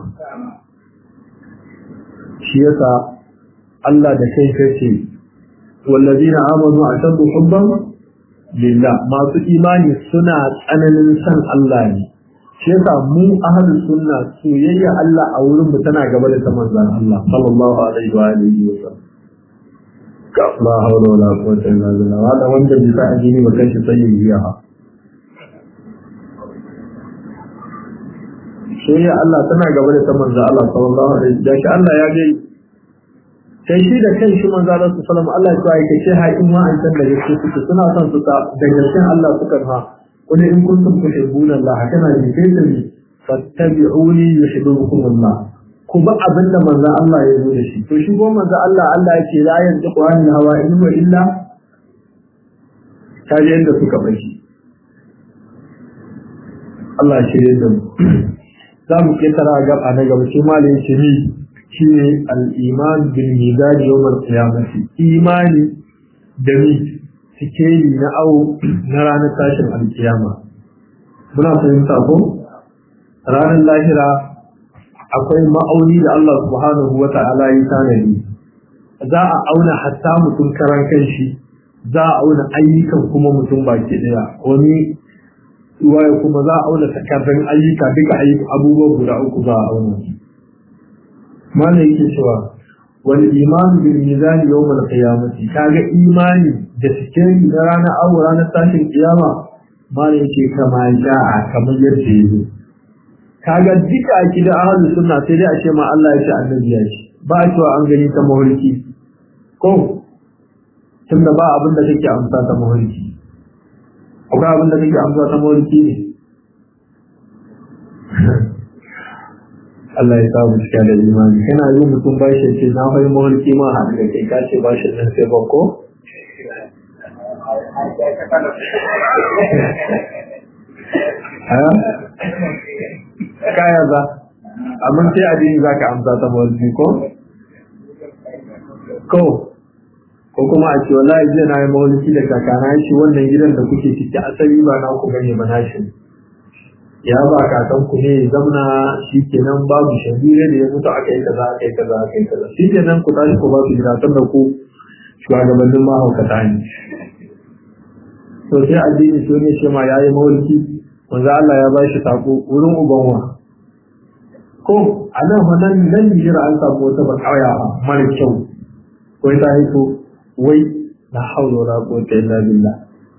shi yasa Allah da kai kace wallazina amanu ashaddu hubban lillah masu imani suna tsananin san Allah ne. Shi yasa mu ahlus sunna soyayya Allah a wurin mu tana gaba da ta manzon Allah sallallahu alaihi wa alihi wa sallam. La hawla wala quwwata illa billah. Wanda wanda bai sa ajini ba kanshi sai ya ha. Soyayya Allah tana gaba da ta manzon Allah sallallahu alaihi wa sallam. Allah ya gai sai shi da kanshi manzon Allah sallallahu alaihi wa sallam Allah ya ce kai ha in ma an san da yake suke suna son su ta da gaskiya Allah suka ha. Qul in kuntum tuhibbuna Allah kana bi fattabi'uni yuhibbukum Allah. Ku ba abinda manzon Allah ya zo da shi to shi ko manzon Allah yake la yantiqu anil hawa in huwa illa kaje inda suka bashi Allah shi yadda za mu ketara gaba na gaba shi malai yake ni shine al-iman bil mizan yawm al-qiyamah imani da mi sikeli na awo na ranar tashin al-qiyama muna fahimta ko ranar lahira akwai ma'auni da Allah subhanahu wa ta'ala ya tanadi za a auna hatta mutum karan kanshi za a auna ayyukan kuma mutum baki daya wani waye kuma za a auna takardun ayyuka duka abubuwan guda uku za a auna mana yake cewa wal iman bil mizan yawm al qiyamati kaga imani da sikeli na ranar tashin kiyama mana yake kama ja'a kamar yadda yake kaga duka akida ahlus sunna sai dai a ce ma Allah ya ce annabi ya ce ba a cewa an gani ta mahulki ko tunda ba abin da kake amsa ta mahulki akwai abin da kake amsa ta mahulki ne Allah ya sa mu cikin da imani kana yi mutum ba shi ce na fahimci mahulki ma haɗu da kai ka ce ba shi nan sai ba ko kaya ba amma sai addini zaka amsa ta mawalci ko ko kuma a ce wallahi jiya na yi mawalci da kakana shi wannan gidan da kuke ciki asali ba na ku bane ba nashi ya ba kakan ku ne zamna shi kenan babu shabire da ya mutu aka yi kaza aka yi kaza aka yi kaza shi kenan ku tashi ku ba su gida tun da ku shugabannin mahaukata ne to sai addini so ne shi ma ya yi mawalci manzo Allah ya ba shi sako wurin ubanwa ko a nan jira an samu wata bakawaya mara kyau ko ta haito wai la hawla wala quwwata illa billah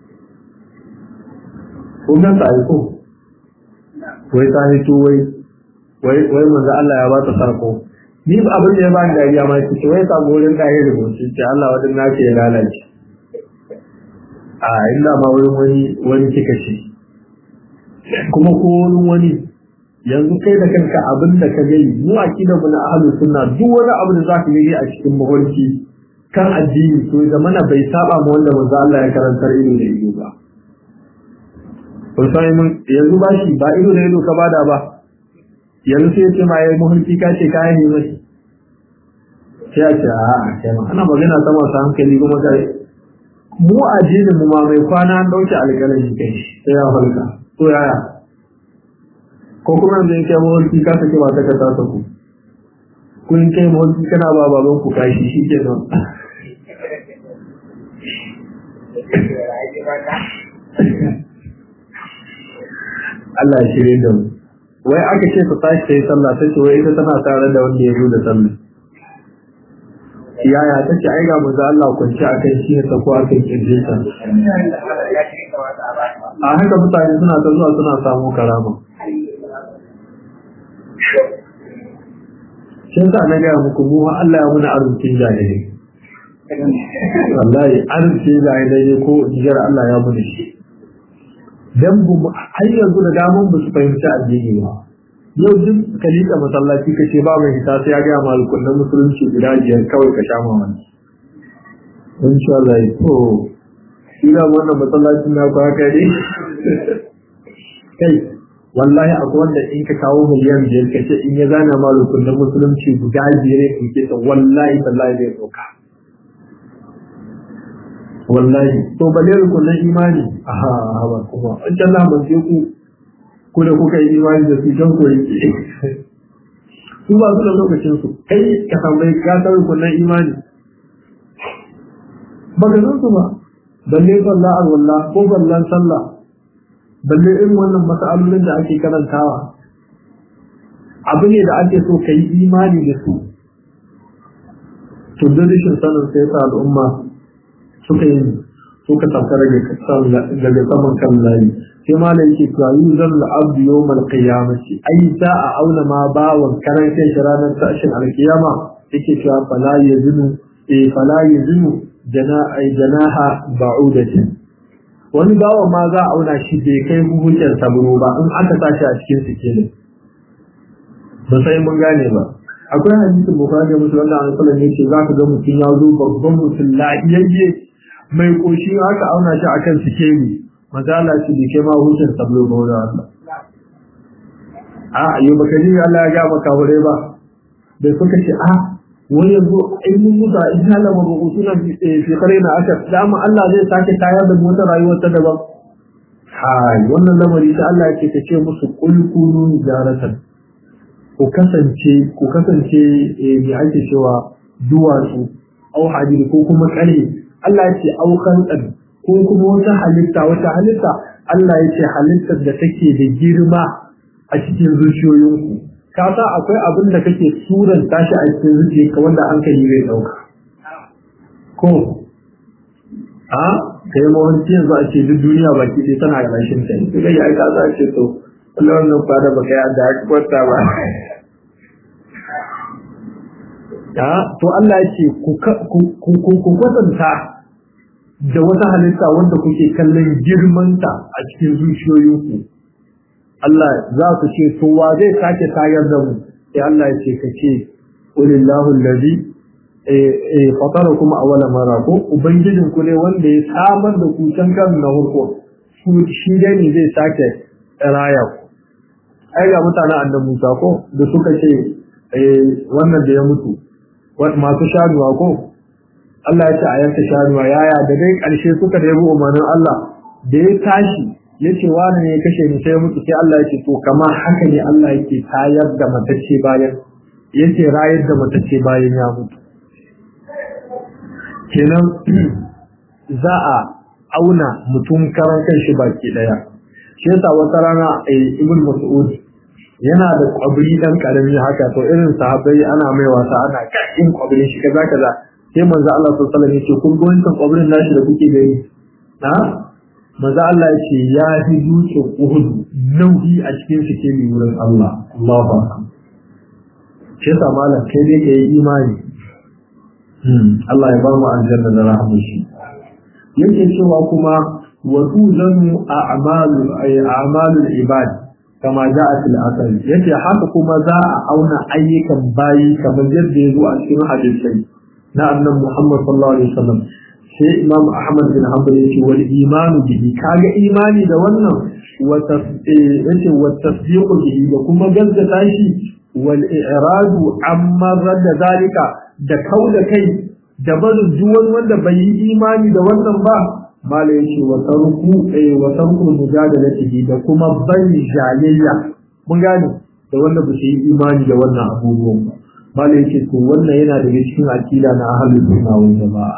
kuma ta haito wai ta haito wai manzo Allah ya ba ta sako ni ba abin da ya ba ni dariya ma ce wai ta gorin da ya rubuce ce Allah wadan nake ya lalace a illa ma wurin wani kika ce kuma ko wani yanzu kai da kanka abin da ka gani mu akida mu na ahlus sunna duk wani abu da zaka yi a cikin mawarki kan addini to da mana bai saba ma wanda manzo Allah ya karantar ido da ido ba ko sai mun yanzu ba shi ba ido da ido ka bada ba yanzu sai ya ce ma yayi muhulki ka ce kai ne mai sai ya ce a kai ma ana magana ta masu hankali kuma kai mu addinin mu ma mai kwana an dauke alƙalami kai sai ya halka to yaya ko kuma da yake mawalki ka sake ba ta kasa ta ku kun kai mawalki kana ba baban ku kashi shi ke nan Allah ya shirye da mu wai aka ce ta tashi ta yi sallah ta ce wai ita tana tare da wanda ya zo da sallah yaya ta ce ai ga manzo Allah kwanci akan shi ta ko akan kirje ta a haka mutane suna ta zuwa suna samu karama shi sa na gaya muku mu Allah ya muna arzikin jahili wallahi arzikin jahilai ko jigar Allah ya muna shi dan bu har yanzu da daman ba su fahimci addini ba yau duk kalika masallaci kace ba mai hita sai ya ga malukun na musulunci guda biyar kawai ka sha mamaki insha Allah to ina wannan masallacin na ba ka dai kai wallahi akwai wanda in ka kawo miliyan biyar ka ce in ya zana malukun na musulunci guda biyar in ke ta wallahi tallahi zai ɗauka wallahi to balle rukunin imani aha ba kuma an jalla ban je ku da kuka yi imani da su don ku rike su ba su da lokacin su kai ka tambayi ka san rukunin imani ba ka san su ba balle sallah alwallah ko ballan sallah balle irin wannan mas'alolin da ake karantawa abu ne da ake so ka yi imani da su to da rashin sanin sai ta al'umma suka tafi daga saman kan layi sai malam yake cewa yuzal abdu yawmal qiyamati ai za a auna ma bawan karan kai shi ranar tashin alkiyama yake cewa fala yazinu janaha ba'udatin wani bawan ma za a auna shi bai kai hukuncin saburo ba in aka tashi a cikin sikilin ba sai mun gane ba akwai hadisin bukhari da muslim wanda an sallallahu alaihi wasallam zaka ga mutum ya zo babban mutum lafiyayye mai koshi aka auna shi akan sikeli manzo Allah shi bai kai ma hukuncin saburo ba da Allah yau baka ji Allah ya ga maka hore ba bai suka ce wani yanzu ilmin musa in hala mabusuna fi qarina aka dama Allah zai sake tayar da wata rayuwar ta daban wannan lamari da Allah yake kace musu qul kunu jaratan ku kasance me ake cewa duwatsu au hadid ko kuma kare Allah yake au khalqan ko kuma wata halitta Allah yake halittar da take da girma a cikin zuciyoyinku ka sa akwai abin da kake suran tashi a cikin zuciyarka wanda an kai zai dauka ko kai mawanci yanzu a ce duk duniya baki ɗaya tana da rashin ta sai ga ya ka za ce to Allah wannan fada baka yi da kwata ba to Allah ya ce ku kwatanta da wata halitta wanda kuke kallon girmanta a cikin zuciyoyinku Allah za ku ce to wa zai sake tayar da mu sai Allah ya ce kace qulillahu allazi fatarakum awwala marra ko ubangijin ku ne wanda ya samar da ku can kan na farko shi dai ne zai sake raya ku ai ga mutanen annabi Musa ko da suka ce wannan da ya mutu masu shaduwa ko Allah ya ce a yanka shanuwa yaya da dai ƙarshe suka nemi umarnin Allah da ya tashi ya ce wani ne ya kashe ni sai mutu sai Allah ya ce to kamar haka ne Allah yake tayar da matacce bayan yake rayar da matacce bayan ya mutu kenan za a auna mutum karan kanshi baki daya shi yasa wata rana Ibn Mas'ud yana da kwabri dan karami haka to irin sahabbai ana mai wasa ana kashin kwabrin shi kaza kaza sai manzo Allah sallallahu alaihi wasallam ya ce kun ga wannan kwabrin nashi da kuke gani na manzo Allah ya ce ya fi dutsen Uhud nauyi a cikin shi ke wurin Allah Allahu akbar shi yasa malam kai dai kai imani Allah ya ba mu aljanna da rahmar shi yake cewa kuma wa tuzanu a'malul ibad kama ja'a fil asr yace haka kuma za a auna ayyukan bayi kamar yadda yazo a cikin hadisi na annabi Muhammad sallallahu alaihi wasallam sai Imam Ahmad bin Hanbal yace wal imanu bihi kaga imani da wannan wa tasdiqu bihi da kuma gaskata shi wal i'radu amma radda zalika da kauda kai da barin duwan wanda bai yi imani da wannan ba mala yace wa tarku mujadalatihi da kuma bari jayayya mun gane da wanda ba su yi imani da wannan abubuwan ba mala yace to wannan yana daga cikin aqida na ahlus sunna wal jamaa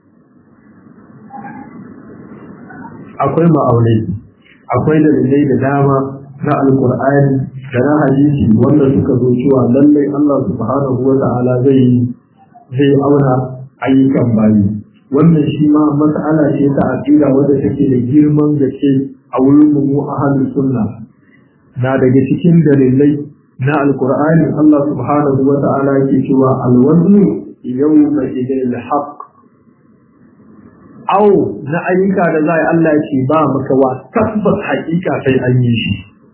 akwai ma'aunai akwai dalilai da dama na alqur'ani da na hadisi wanda suka zo cewa lallai Allah subhanahu wa ta'ala zai auna ayyukan bayi wannan shi ma mas'ala ce ta aqida wadda take da girman gaske a wurin mu ahlus sunna na daga cikin dalilai na alqur'ani Allah subhanahu wa ta'ala yake cewa alwaznu yawma idil haqq aw na ayyuka da zai Allah ya ce ba maka wa tabbas hakika sai an yi shi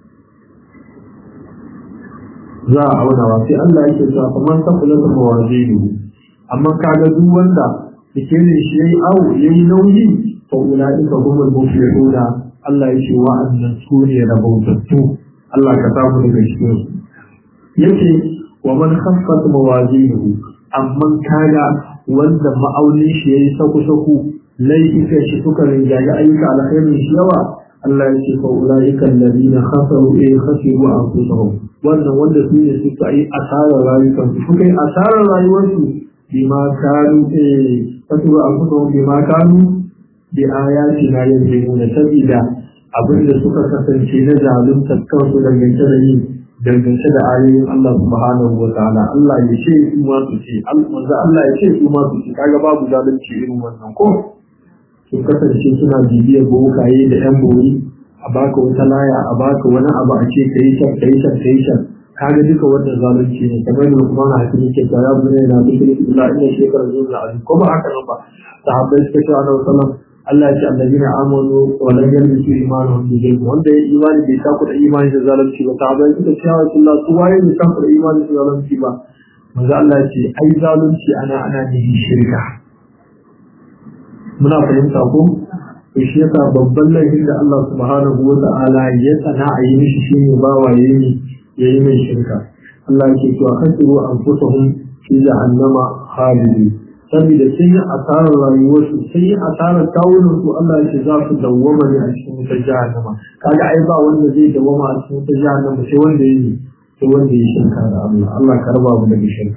za a auna wa sai Allah yake cewa faman taqula mawazinu amma kaga duk wanda yake ne shi yayi awo yayi nauyi fa ulaika humul muflihuna Allah ya ce wa'annan su ne rabautattu Allah ka samu daga cikin su yace wa man khaffat mawazinuhu amma kaga wanda ma'aunin shi yayi saku laifuka shi suka rinjaye ayyuka alkhairin shi yawa Allah ya ce fa ulaika alladhina khasiru anfusahum wannan wanda su ne suka yi asarar rayukansu suka yi asarar rayuwarsu bima kanu khasiru anfusahum bima kanu bi ayatina yajhaduna sabida abinda suka kasance na zalunta kansu dangance da ayoyin Allah subhanahu wa ta'ala Allah ya ce su ma su ce Allah ya ce su ma su ce kaga babu zalunci irin wannan ko su kasance suna bibiyar bokaye da yan bori a baka wata laya a baka wani abu a ce kai can kaga duka wannan zalunci ne kamar da kuma na hakimi ke ta yabu ne na bikin Allah inda shekara zuwa azumi ko ba haka nan ba sahabbai suka ce annabi sallallahu Allah ya ce allazina amanu wa lam yalbisu imanuhum bi dhulm wanda ya imani bai ta da imani da zalunci ba sahabbai suka ce ya Allah su waye bai ta da imani da zalunci ba manzo Allah ya ce ai zalunci ana ne shirka muna fahimta ko shi yasa babban laifin da Allah subhanahu wa ta'ala ya tsana a yi mishi shine bawaye ne yayi mai shirka Allah ke cewa khasiru anfusahum fi jahannama khalidin saboda sun yi asarar rayuwarsu sun yi asarar kawunan su Allah ya ce za su dawwama ne a cikin wutar jahannama kaga ai ba wanda zai dawwama a cikin wutar jahannama sai wanda ya shirka da Allah Allah ka raba mu daga shirka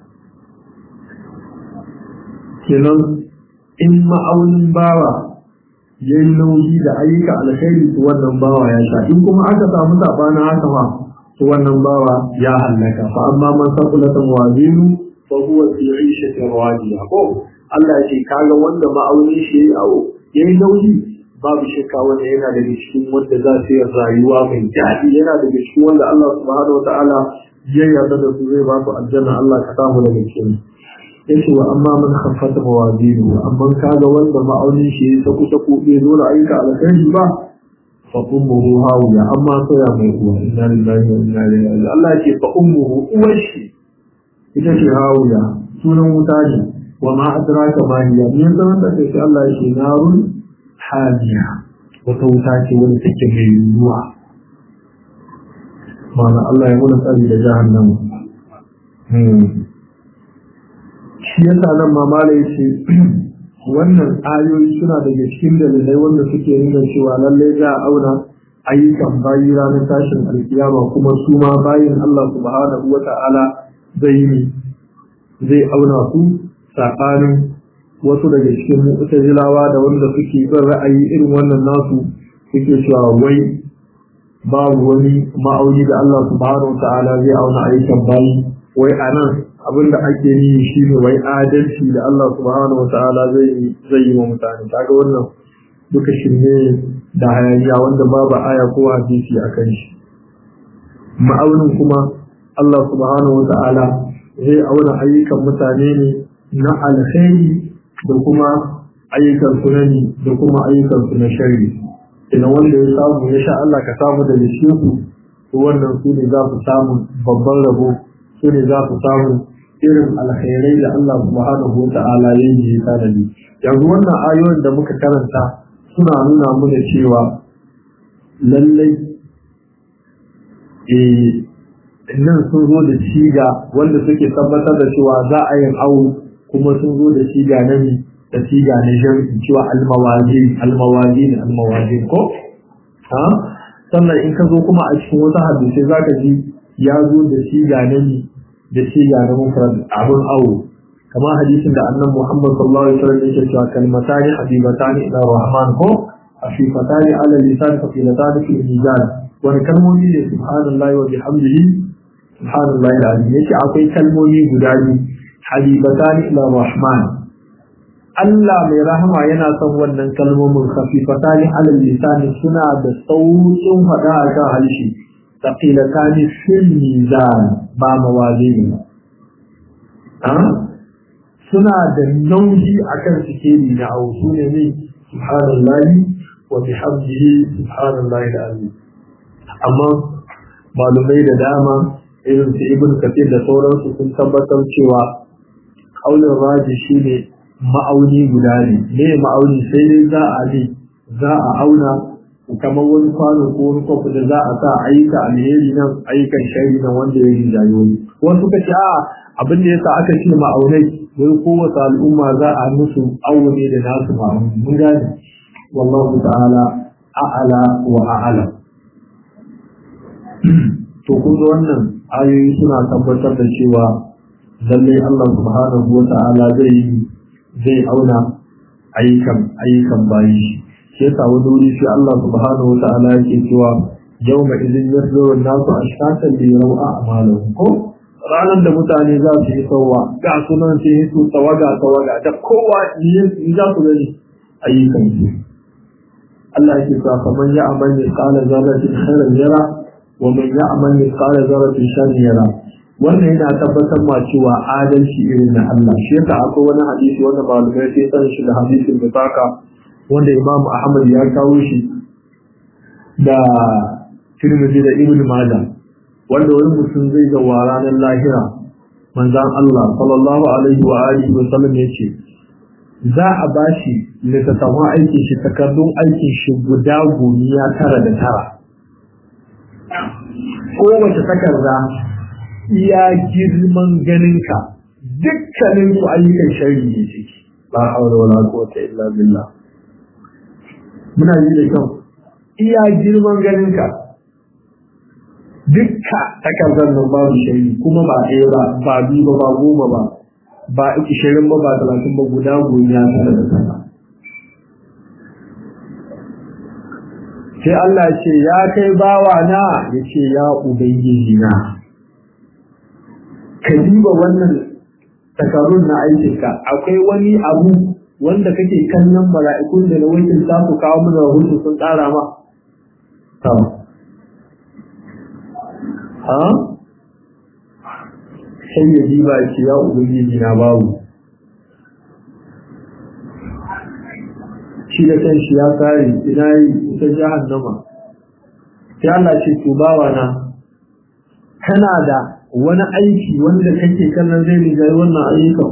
kenan in ma'aunin bawa yayi nauyi da ayyuka alkhairi to wannan bawa ya sha in kuma aka samu sabana haka ma to wannan bawa ya halaka fa amma man saqulata mawazinu fa huwa fi 'ishatin radiya ko Allah ya ce kaga wanda ma'aunin shi yayi nauyi babu shakka wanda yana daga cikin wanda za su yi rayuwa mai daɗi yana daga cikin wanda Allah subhanahu wataala ya yarda da su zai ba su aljanna Allah ka samu daga cikin yace wa amma man khaffata mawazinu amma kaga wanda ma'aunin shi ya saku bai zo da ayyuka alkhairi ba fa ummuhu hawiya amma soya mai uwa inna lillahi wa inna ilaihi raji'un Allah ya ce fa ummuhu uwashi ita ce hawiya sunan wuta ne wa ma adraka ma hiya min zaman da sai Allah ya ce narun hamiya wata wuta ce wanda take mai ruwa mana Allah ya muna tsari da jahannama shi yasa nan mamala yace wannan ayoyi suna daga cikin dalilai wanda suke nuna cewa lallai za a auna ayyukan bayi ranar tashin alkiyama, kuma su ma bayin Allah subhanahu wa ta'ala zai auna su tsakanin wasu daga cikin mu'tazilawa da wanda suke bin ra'ayi irin wannan nasu, suke cewa wai babu wani ma'auni da Allah subhanahu wa ta'ala zai auna ayyukan bayi, wai anan abinda ake yi shine wai adalci da Allah subhanahu wa ta'ala zai yi wa mutane. Kaga wannan duka shirme da hayaniya wanda babu aya ko hadisi akan shi. Ma'aunin kuma Allah subhanahu wa ta'ala zai auna ayyukan mutane ne na alkhairi da kuma ayyukan sunani da kuma ayyukan su na sharri. Ina wanda ya samu ya sha Allah ka samu da lishiku, to wannan su ne za su samu babban rabo, su ne za su samu irin alkhairai da Allah subhanahu wa ta'ala ya yi tanadi. Yanzu wannan ayoyin da muka karanta suna nuna mana cewa lallai nan sun zo da shiga wanda suke tabbatar da cewa za a yin awo, kuma sun zo da shiga na ne da shiga na jami'in cewa almawazin ko? Sannan in ka zo kuma a cikin wata hadisai za ka ji ya zo da shiga na ne da shiga na mufrad abun awo, kamar hadisin da annan Muhammad sallallahu alaihi wasallam yake cewa kalmatani habibatani ila rahman ko afifatani ala lisan faqilatani fil mizan. Wani kalmomi ne subhanallahi wa bihamdihi subhanallahi alazim, yake akwai kalmomi guda biyu habibatani ila rahman, Allah mai rahama yana son wannan kalmomin, khafifatani ala lisan suna da sauƙin faɗa a kan harshe, taqilatani fil mizan ba mawazin suna da nauyi akan sikeli na au, su ne subhanallahi wa bihamdihi subhanallahi alazim. Amma malumai da dama irin su Ibn Kathir da sauransu sun tabbatar cewa kaulin raji shine ma'auni guda ne ma'auni, sai dai za a auna kamar wani kwano ko wani kofi da za a sa ayyuka alheri nan ayyukan shari nan wanda ya yi jayoyi. Wasu suka ce abin da yasa aka ce ma'aunai wai kowace al'umma za a musu aune da nasu ma'auni. Mun gane wallahu ta'ala a'ala wa a'ala. To kun ga wannan ayoyi suna tabbatar da cewa lallai Allah subhanahu wa ta'ala zai auna ayyukan bayi. Sai ta wani wuri sai Allah subhanahu wa ta'ala yake cewa yawma idin yasduru an-nasu ashkatan li yaraw a'malahum ko ranar da mutane za su yi sauwa ga sunan sai su tawaga da kowa in za su gani ayyukan su. Allah yake cewa faman ya'mal mithqala dharratin khairan yara wa man ya'mal mithqala dharratin sharran yara. Wannan yana tabbatar ma cewa adalci irin na Allah. Shi yasa akwai wani hadisi wanda malamai sai san shi da hadisin da baka wanda Imam Ahmad ya kawo shi da Tirmidhi da Ibn Majah, wanda wani mutum zai ga ranar lahira, manzon Allah sallallahu alaihi wa alihi wa sallam yace za a bashi littattafan aikin shi, takardun aikin shi guda 99. Kowace takarda iya girman ganinka, dukkanin su ayyukan shari'i ne ciki. La hawla wala quwwata illa billah. Muna yi da kyau, iya girman ganinka dukka takardar nan babu shari'i, kuma ba ɗaya ba biyu ba 10 ba 20 ba 30 ba, guda 99. Sai Allah ce ya kai bawa na, ya ce ya ubangiji na, ka diba wannan takarun na aikinka, akwai wani abu wanda kake kallon mala'ikun da na wakil za su kawo mana rahoto sun tsara ma? Sai ya diba ce ya ubangiji na babu. Shi da kan shi ya kare ina yi ita jahannama. Sai Allah ce to bawa na, kana da wani aiki wanda kake kallon zai riga wannan ayyukan?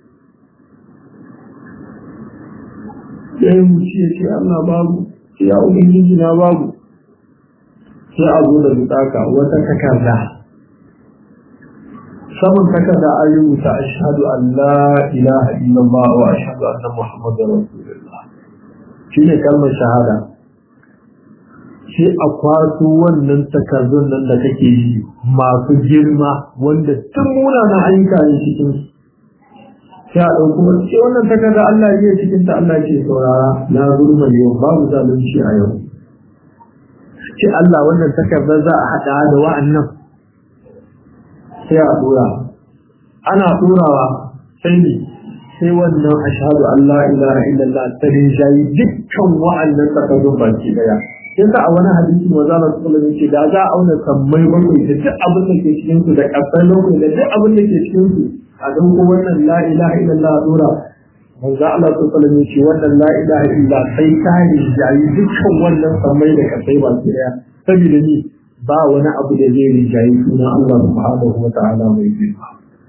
Sai mu ce Allah babu, sai ya ubangiji na babu. Sai a zo da bukaka wata takarda, saman takarda an rubuta ashhadu an la ilaha illallah wa ashhadu anna muhammadar rasulullah shine kalmar shahada. sai a kwaso wannan takardun nan da kake yi masu girma wanda tun muna na ayyuka ne cikin sai a ɗauko sai wannan takarda Allah ya cikin ta Allah ke saurara na zurma yau babu zalunci a yau. sai Allah wannan takarda za a haɗa da wa'annan sai a ɗora ana ɗorawa sai ne sai wannan ashhadu an la ilaha illallah ta rinjayi dukkan wa'annan takardun baki daya. yasa a wani hadisi maza na sallallahu alaihi wasallam da za a auna sammai bakwai da duk abin da ke cikin su da kasar bakwai da duk abin da ke cikin su a dauko wannan la ilaha illallah dora manzo Allah sallallahu alaihi wasallam wannan la ilaha illallah sai ta rijayi dukkan wannan sammai da kasai ba su daya saboda ni ba wani abu da zai rijayi sunan Allah subhanahu wa ta'ala mai girma.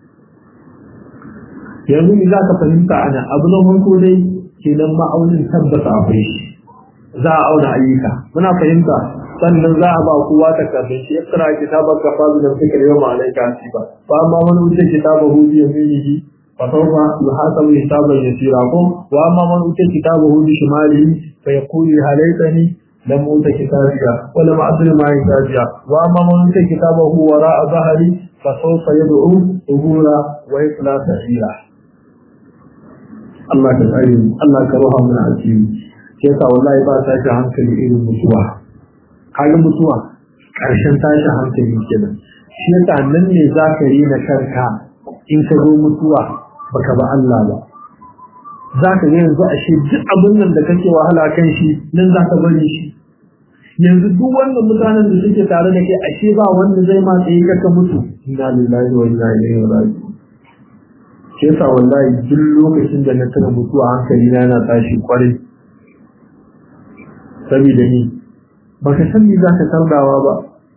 yanzu ni za ka fahimta ana abu na farko dai kenan ma'aunin tabbata akwai shi za a auna ayyuka muna fahimta sannan za a ba kowa takardun shi ikra kitabar kafa da fikr yawma alayka hasiba fa amma man wuce kitabahu bi yaminihi fa sawfa yuhasabu hisaban yasira ko wa amma man wuce kitabahu bi shimalihi fa yaqulu halaytani lam uta kitabiya wa lam adri ma kitabiya wa amma man wuce kitabahu wara'a dhahri fa sawfa yad'u ubura wa yasla sa'ira. Allah ka tsare Allah ka roha mana asiri. yasa wallahi ba tashi hankali irin mutuwa. kaga mutuwa ƙarshen tashi hankali kenan. shi yasa nan ne za ka yi na kanka in ka zo mutuwa baka ba Allah ba. za ka ga yanzu ashe duk abin nan da kake wahala kan shi nan za ka bari shi. yanzu duk wannan mutanen da suke tare da kai ashe ba wanda zai ma tsaye ka mutu. inna lillahi wa inna ilaihi raji'un. shi yasa wallahi duk lokacin da na tuna mutuwa hankali na yana tashi kwarai. saboda ni baka san me zaka tardawa ba.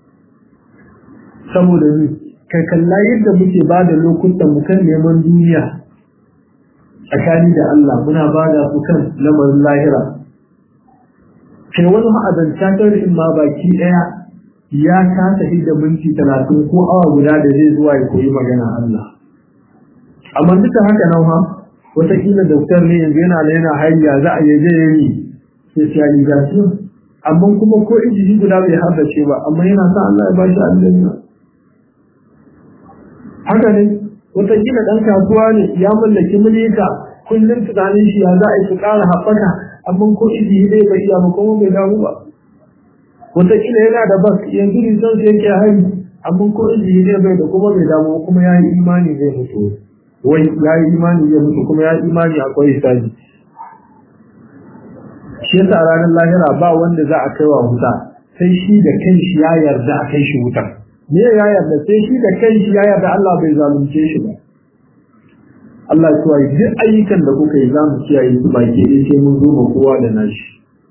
saboda ni kai kalla yadda muke bada lokutan mu kan neman duniya tsakani da Allah muna bada su kan lamarin lahira. kai wani ma'azanta tarihin ma baki daya ya kasa hidda minti 30 ko awa guda da zai zuwa ya koyi magana Allah. amma duka haka nan ha wataƙila doktor ne yanzu yana hayya za a yi zai yi specialization amma kuma ko injini guda bai haddace ba amma yana sa Allah ya bashi aljanna. haka ne wataƙila ɗan kasuwa ne ya mallaki milika kullum tunanin shi ya za a yi su ƙara haɓaka amma ko injini bai bai iya ba kuma bai damu ba. wataƙila yana da bas yanzu nisan sai yake hari amma ko injini bai da kuma bai damu kuma ya yi imani zai mutu. wai ya yi imani zai mutu kuma ya yi imani akwai hisabi. shi yasa ranar lahira ba wanda za a kai wa wuta sai shi da kanshi ya yarda a kai shi wuta. me ya yarda sai shi da kanshi ya yarda Allah bai zalunce shi ba. Allah ya tuwaye duk ayyukan da kuka yi za mu kiyaye su baki ɗaya sai mun zo ma kowa da nashi.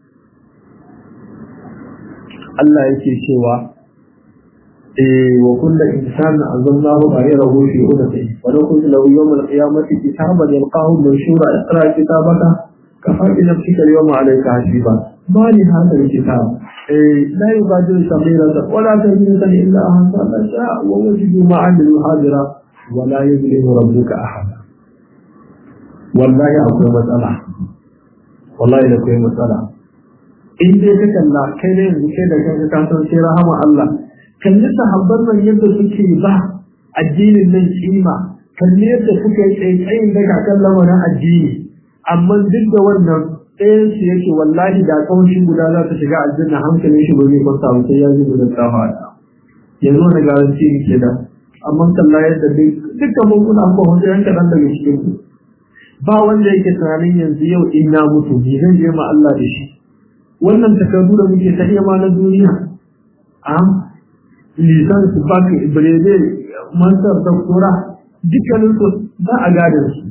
Allah yake cewa wa kullu insani azamnahu ghayrahu fi udati wa naqulu lahu yawm al-qiyamati kitaban yalqahu manshura iqra kitabaka kafa bi nafsika al-yawma alayka hasiba ma li hadha al-kitab la yughadiru saghiratan wa la kabiratan illa ahsaha sha'a wa wajadu ma 'amilu hadira wa la yuzlimu rabbuka ahada. wallahi akwai matsala, wallahi da akwai matsala. in dai ka kalla kai ne yanzu kai da kanka ka san sai rahama Allah. kalli sahabban nan yadda suke ba addinin nan kima, kalli yadda suke tsayin daga kan lamarin addini. amma duk da wannan ɗayan su yake wallahi da kawai guda za ta shiga aljanna hankalin shi ba zai kwanta ba sai ya ji gudan tsafa yanzu wani garanti ne ke da. amma kalla yadda dukkan mun kuna ko wanda yanka dan daga cikin ku ba wanda yake tunanin yanzu yau in na mutu ni zan je ma Allah da shi. wannan takardu da muke ta ma na duniya lisan su baka ibrede mansar da kura dukkanin su ba a gadar su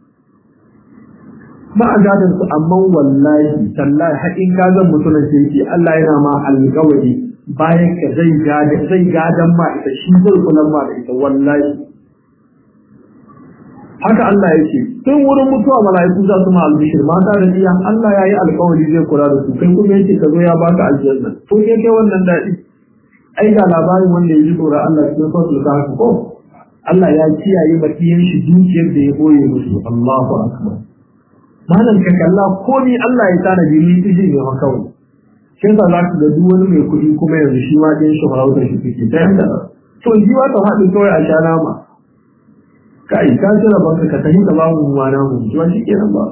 amma wallahi tallahi haƙin gazan mutumin sai Allah yana ma alƙawari bayan ka zai gadan ma ita shi zai kula ma da ita wallahi. haka Allah yake tun wurin mutuwa mala'iku za su ma albishir mata da iya Allah ya yi alƙawari zai kula da su kai kuma yake ka zo ya baka aljanna to ke kai wannan daɗi. ai ga labarin wanda ya ji tsoron Allah cikin fasul kahf ko Allah ya kiyaye makiyan shi dukiyar da ya boye musu. Allahu akbar. Malam ka kalla ko ni Allah ya tana jini tiji ne kawai. Sai ka za ka ga duk wani mai kuɗi kuma yanzu shi ma din shi farautar shi take ta yanda to jiwa ta haɗu kawai a sha nama. Kai ka tsira banka ka tafi ka ba mu ruwa namu jiwa shi kenan ba.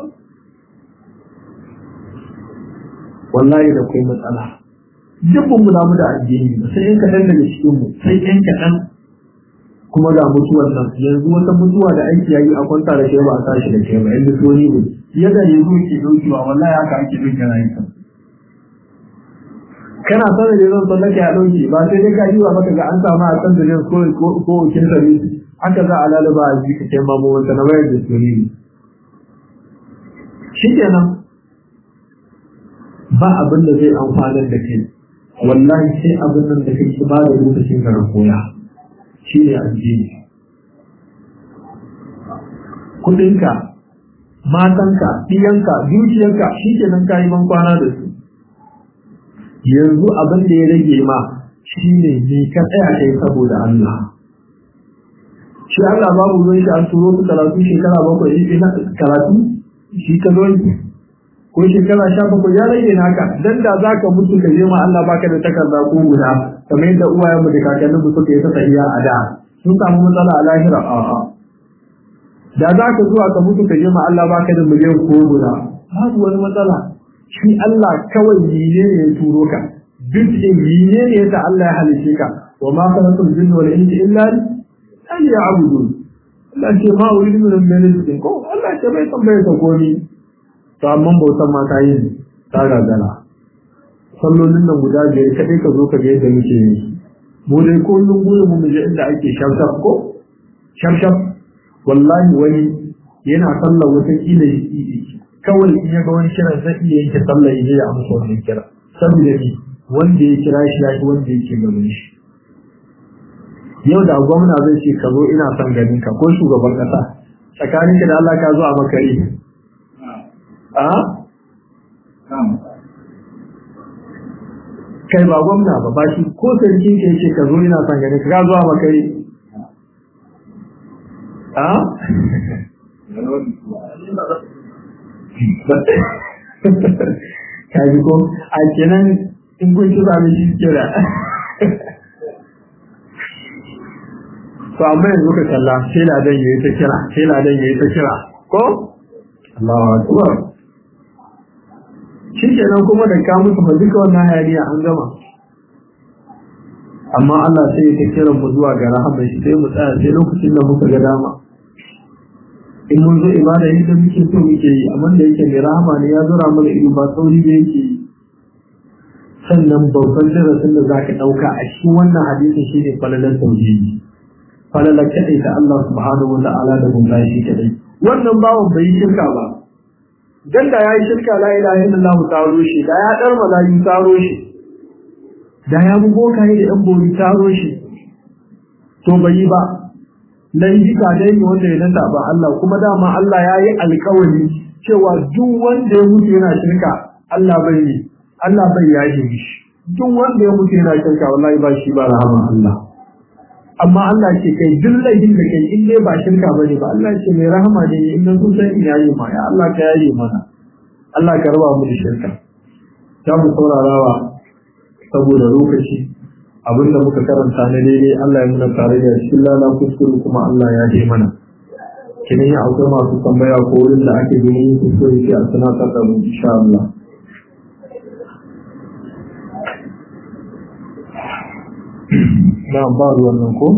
Wallahi da kai matsala. Duk mun mu da addini sai in kaɗan daga cikin mu sai in kaɗan kuma ga mutuwar nan yanzu wata mutuwa da aiki yayi a kwanta da kai ba a tashi da kai ba inda soni ne yadda yanzu ke daukewa wallahi haka ake dauke rayuka kana sanar da zan sallake a dauke ba sai dai ka yi wa maka ga an samu a san da zan ko kin sani haka za a lalaba a jika kai ma mu wanda na bayar da soni ne shikenan ba abin da zai amfanar da kai wallahi sai abin nan da kake ba da lokacin ka koya shi ne addini kudinka matanka ɗiyanka dukiyarka shi ke nan kayi ban kwana da su yanzu abin da ya rage ma shi ne ka tsaya kai saboda Allah shi Allah babu ruwan shi an turo su karatu shekara 7 na karatu shi ka zo ko shekara 17 ya rage naka dan da zaka mutu ka je ma Allah baka da takarda ko guda kamar yadda uwayenmu da kakanninmu suka yi ta tafiya a da sun samu matsala a lahira a'a da zaka zuwa ka mutu ka je ma Allah baka da miliyan ko guda babu wani matsala shi Allah kawai ne ya turo ka duk ne yasa Allah ya halice ka wa ma khalaqul jinna wal insa illa liya'budun Allah ce ma uridu min rizqin ko Allah ce bai tambaye ka komai to amma bautan ma ta yi ta gagara sallolin nan guda biyar kadai ka zo ka ga yadda muke yi mu dai kullum gurin mu je inda ake shafshaf ko shafshaf wallahi wani yana sallar wata kila kawai in ya ga wani kira zai iya yanke sallar ya je ya amsa wannan kira saboda ni wanda ya kira shi ya shi wanda yake gaban shi yau da gwamna zai ce ka zo ina son ganin ka ko shugaban kasa tsakaninka da Allah ka zo a makare kai ba gwamna ba shi ko sarki ke ce ka zo ina son gani ka zuwa ba kai ka ji ko a kenan in kun ci sami shi kira to amma yanzu ka kalla sai ladan yayi ta kira ko Allahu akbar shi kenan kuma da ka musu ba duka wannan hayaniya an gama amma Allah sai ya kira mu zuwa ga rahama shi sai mu tsaya sai lokacin da muka ga dama in mun zo ibada yadda muke so muke yi amma da yake mai rahama ne ya zura mana ido ba sauri da yake sannan babban darasin da zaka dauka a cikin wannan hadisin shine falalar tauhidi falalar kadai ta Allah subhanahu wa ta'ala da mun shi kadai wannan bawon bai shirka ba dan da yayi shirka la ilaha illallah taro shi da ya dar malayu taro shi da ya bugo kai da dan bori taro shi to bai ba lai jika dai ne wanda ya nanta ba Allah kuma dama Allah yayi alƙawari cewa duk wanda ya mutu yana shirka Allah bai yaji shi duk wanda ya mutu yana shirka wallahi ba shi ba rahama Allah amma Allah ce kai duk laifin da kai in dai ba shirka bane ba Allah ce mai rahama ne in nan kun san in yayi ma ya Allah ka yayi mana Allah ka raba mu da shirka za mu saurarawa saboda lokaci abinda muka karanta na daidai Allah ya muna tare da shi lala kuskure kuma Allah ya yi mana kini ya akwai masu tambaya ko wurin da ake gani kuskure sai a tunatar da mu insha Allah na ba ruwan nan ko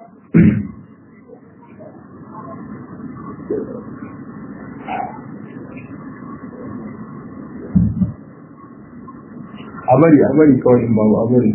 a bari kawai in babu a bari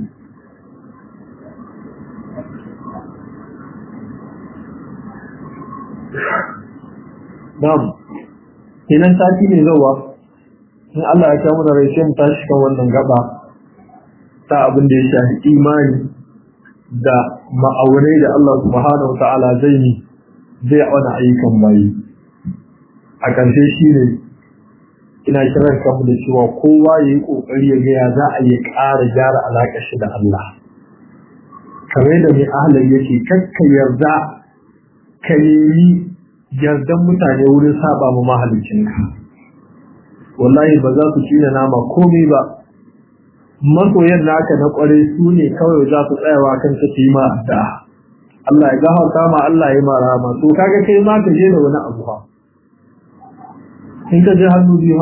na'am kenan sati ne zuwa in Allah ya kawo da rai sai mu tashi kan wannan gaba ta abin da ya shafi imani da ma'aurai da Allah subhanahu wata'ala zai auna ayyukan bayi a ƙarshe shi ne ina kiran kanmu da cewa kowa ya yi ƙoƙari ya gaya za a yi ƙara gyara alaƙar shi da Allah kamar da mai ahalar yake kakka yarda ka nemi yardan mutane wurin saba ma mahaliccinka wallahi ba za su cina nama komai ba masoyan naka na kware su ne kawai za su tsayawa kan ka yi ma da Allah ya gafarta ma Allah ya mara ma to kaga kai ma ka je da wani abu ha in ka je hannu biyu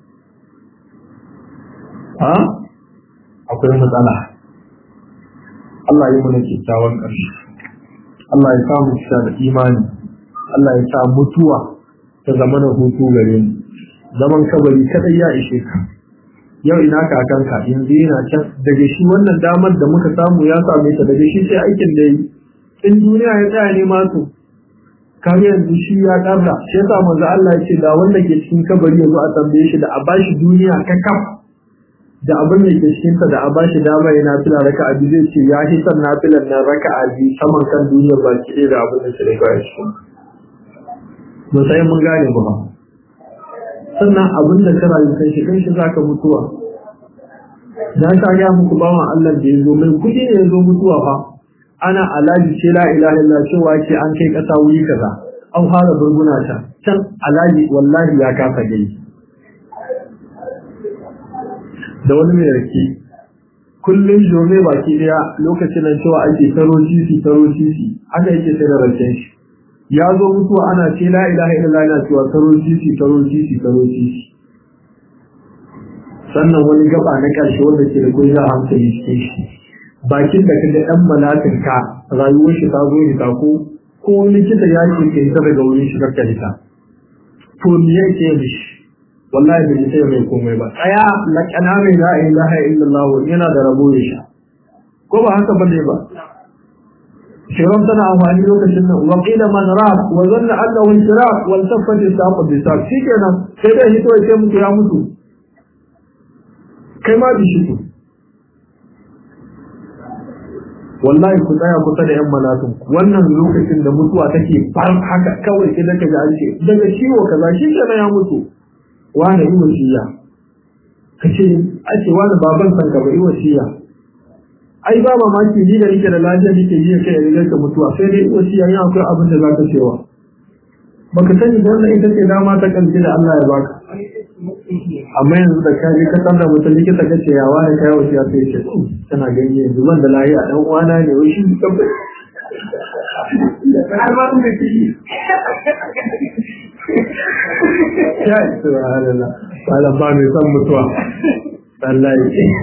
ha akwai matsala Allah ya mana kyakkyawan ƙarshe Allah ya samu cika da imani Allah ya sa mutuwa ta zama na hutu gare mu zaman kabari kadai ya ishe ka yau ina kakanka yanzu yana can daga shi wannan damar da muka samu ya same ta daga shi sai aikin da yi in duniya ya tsaya ne masu kar yanzu shi ya karra shi yasa manzo Allah ya ce da wanda ke cikin kabari yazo a tambaye shi da a bashi duniya kakaf da abin da ke cikin ta da a bashi dama yana fila raka'a biyu zai ce ya hi san nafilan nan raka'a biyu saman kan duniya baki ɗaya da abin da shi ya shi mun sai mun gane ba sannan abin da ka rayu kan shi zaka mutuwa na ta ga muku bawan Allah da yazo mai kudi ne yazo mutuwa fa ana alaji ce la ilaha illallah cewa ce an kai kasa wuri kaza an fara burguna ta can alaji wallahi ya kafa gai da wani mai rake kullun jome baki daya lokacin nan cewa ake taro titi haka yake sai da raken shi ya zo mutuwa ana ce la ilaha illallah yana cewa taro titi sannan wani gaba na ƙarshe wanda ke da kuwa hankali cikin shi bakin da kaga dan malakin ka rayuwar shi ta zo ta ko likita ya ce ke ta daga wurin shi kakka ita to me yake mishi wallahi bai sai mai komai ba tsaya laqana mai la ilaha illallah yana da rabo ya sha ko ba haka bane ba shirin tana amfani lokacin nan wa qila man raq wa zanna annahu intiraq wal tafat saqu bi saq shikenan sai dai hito ya mutu ya mutu kai ma bishi ku wallahi ku tsaya kusa da yan malatun wannan lokacin da mutuwa take far haka kawai sai daga ga alke daga ciwo kaza shi kenan ya mutu wani yi wasiya kace ake wani baban san ka bai wasiya ai ba mamaki ni da nake da lafiya nake yi kai da ka mutuwa sai dai wasiya yana akwai abin da zaka cewa baka sani da wannan ita ce dama ta kanci da Allah ya baka amma yanzu da kaje ka san da mutum likita kace ya wani kai wasiya sai ce tana ganye yanzu ban da lafiya dan uwana ne wai shi kan har ma mun da shi ya subhanallah wala ba mai san mutuwa wallahi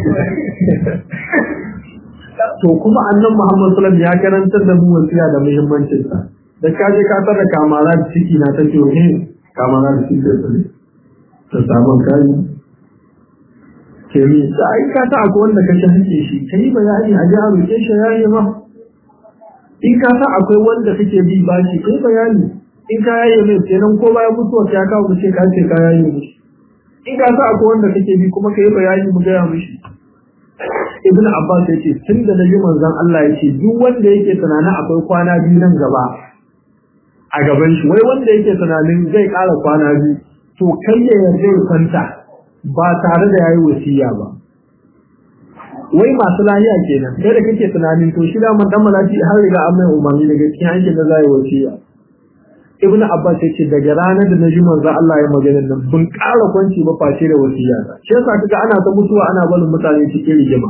to kuma annabi Muhammad sallallahu alaihi wasallam ya karantar da mu wasiya da muhimmancin sa da kaje ka tsara kamara da ciki na ta ce kamara da ciki da ta samu kai ke mi sai ka ta akwai wanda ka shahike shi kai bayani a ji a roke shi yayi ma in ka sa akwai wanda kake bi bashi kai bayani in ka yaye mai kenan ko bayan mutuwa ya kawo ce ka ce ka yaye mishi in ka sa akwai wanda kake bi kuma kai bayani mu ga mishi Ibn Abbas yace tun da naji manzon Allah yace duk wanda yake tunanin akwai kwana biyu nan gaba a gaban shi wai wanda yake tunanin zai ƙara kwana biyu to kai ya yarda ya kwanta ba tare da yayi wasiya ba wai masu lahiya kenan sai da kake tunanin to shi da man dan malaki har riga an mai umarni daga cikin hankin da zai wasiya Ibn Abbas yace daga ranar da naji manzon Allah ya magana nan bun ƙara kwanci ba face da wasiya ta shi yasa kaga ana ta mutuwa ana barin mutane cikin rigima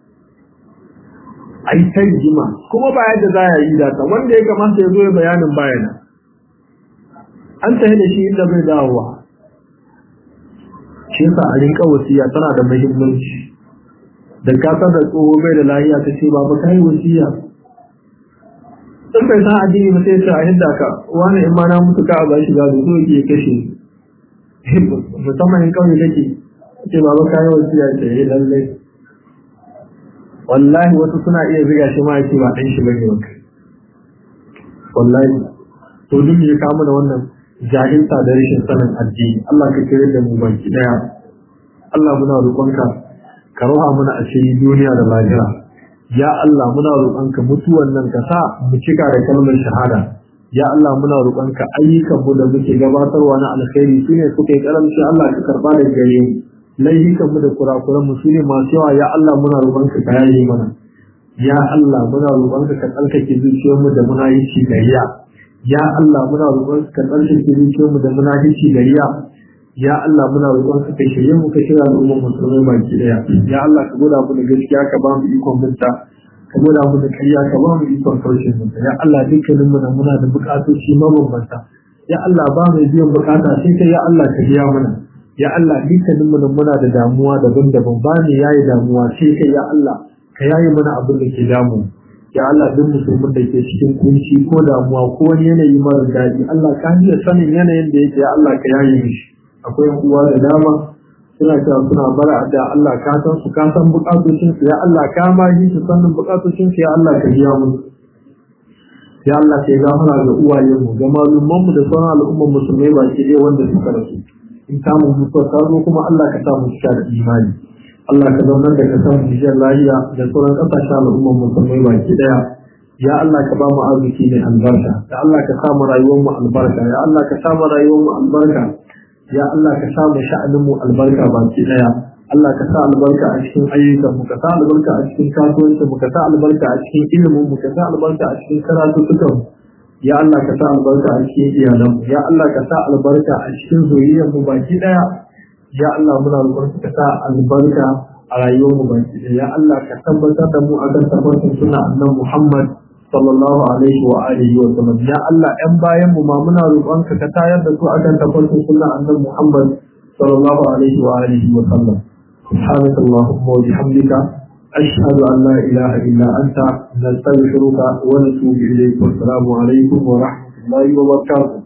ai ta rigima kuma ba yadda za a yi da ta wanda ya kamata ya zo ya bayanin bayana an tahi da shi inda bai dawowa shi yasa a rinka wasiya tana da muhimmanci da ka san da tsoho bai da lafiya ta ce ba kai wasiya in bai san addini ba sai ta a yadda ka wani in ma na mutu ka ba shi gado so yake kashe musamman in kawai kake ce ba kai wasiya ce lallai wallahi wasu suna iya ziga shi ma yake ba dan shi bane ba wallahi to duk ya kama da wannan jahilta da rashin sanin addini Allah ka kire da mu baki daya Allah muna roƙonka ka roha muna a cikin duniya da lahira ya Allah muna roƙonka mutuwan nan ka sa mu cika da kalmar shahada ya Allah muna roƙonka ayyukan mu da muke gabatarwa na alkhairi sune suka yi karamci Allah ka karba da gare mu laifukan mu da kurakuran mu sune masu yawa ya Allah muna roƙonka ka yaye mana ya Allah muna roƙonka ka tsarkake zuciyar mu da muna yi ci gariya ya Allah muna roƙon ka tsarkake zuciyarmu da munafici da riya ya Allah muna roƙon ka shirye mu ka shirya al'ummar musulmai baki daya ya Allah ka gwada mu da gaskiya ka ba mu ikon binta ka gwada mu da ƙarya ka ba mu ikon kauce mu ya Allah dukkanin mu muna da buƙatoci mabambanta ya Allah ba mu biyan buƙata sai kai ya Allah ka biya mana ya Allah dukkanin mu muna da damuwa daban-daban ba ne yayi damuwa sai kai ya Allah ka yayi mana abin da ke damu ya Allah duk musulmin da ke cikin kunci ko damuwa ko wani yanayi mara daɗi Allah ka ji sanin yanayin da yake ya Allah ka yayi mishi akwai uwa da dama suna cewa suna bara da Allah ka san su ka san bukatocin su ya Allah ka ma ji su sanin bukatocin su ya Allah ka biya mu ya Allah ka gafara ga uwayen mu ga malumman mu da sauran al'ummar musulmai baki ɗaya wanda suka rasu in ta mu mutuwa ta zo kuma Allah ka sa mu cika da imani Allah ka zaunar da kasar Nijar lahiya da sauran ƙasashen al'ummar musulmai baki ɗaya ya Allah ka ba mu arziki mai albarka ya Allah ka sa mu rayuwar mu albarka ya Allah ka sa mu rayuwar mu albarka ya Allah ka sa mu sha'anin mu albarka baki daya Allah ka sa albarka a cikin ayyukan mu ka sa albarka a cikin kasuwancin mu ka sa albarka a cikin ilimin mu ka sa albarka a cikin karatutukan mu ya Allah ka sa albarka a cikin iyalan mu ya Allah ka sa albarka a cikin zuriyar mu baki daya ya Allah muna roƙon ka sa albarka a rayuwar mu baki daya ya Allah ka tabbatar da mu akan tabbacin sunna annabi Muhammad sallallahu alaihi wa alihi wa sallam ya Allah ɗan bayan mu ma muna roƙon ka tayar da su akan tafarkin sunna annabi Muhammad sallallahu alaihi wa alihi wa sallam subhanaka allahumma wa bihamdika ashhadu an la ilaha illa anta nastaghfiruka wa natubu ilayk wa assalamu alaikum wa rahmatullahi wa barakatuh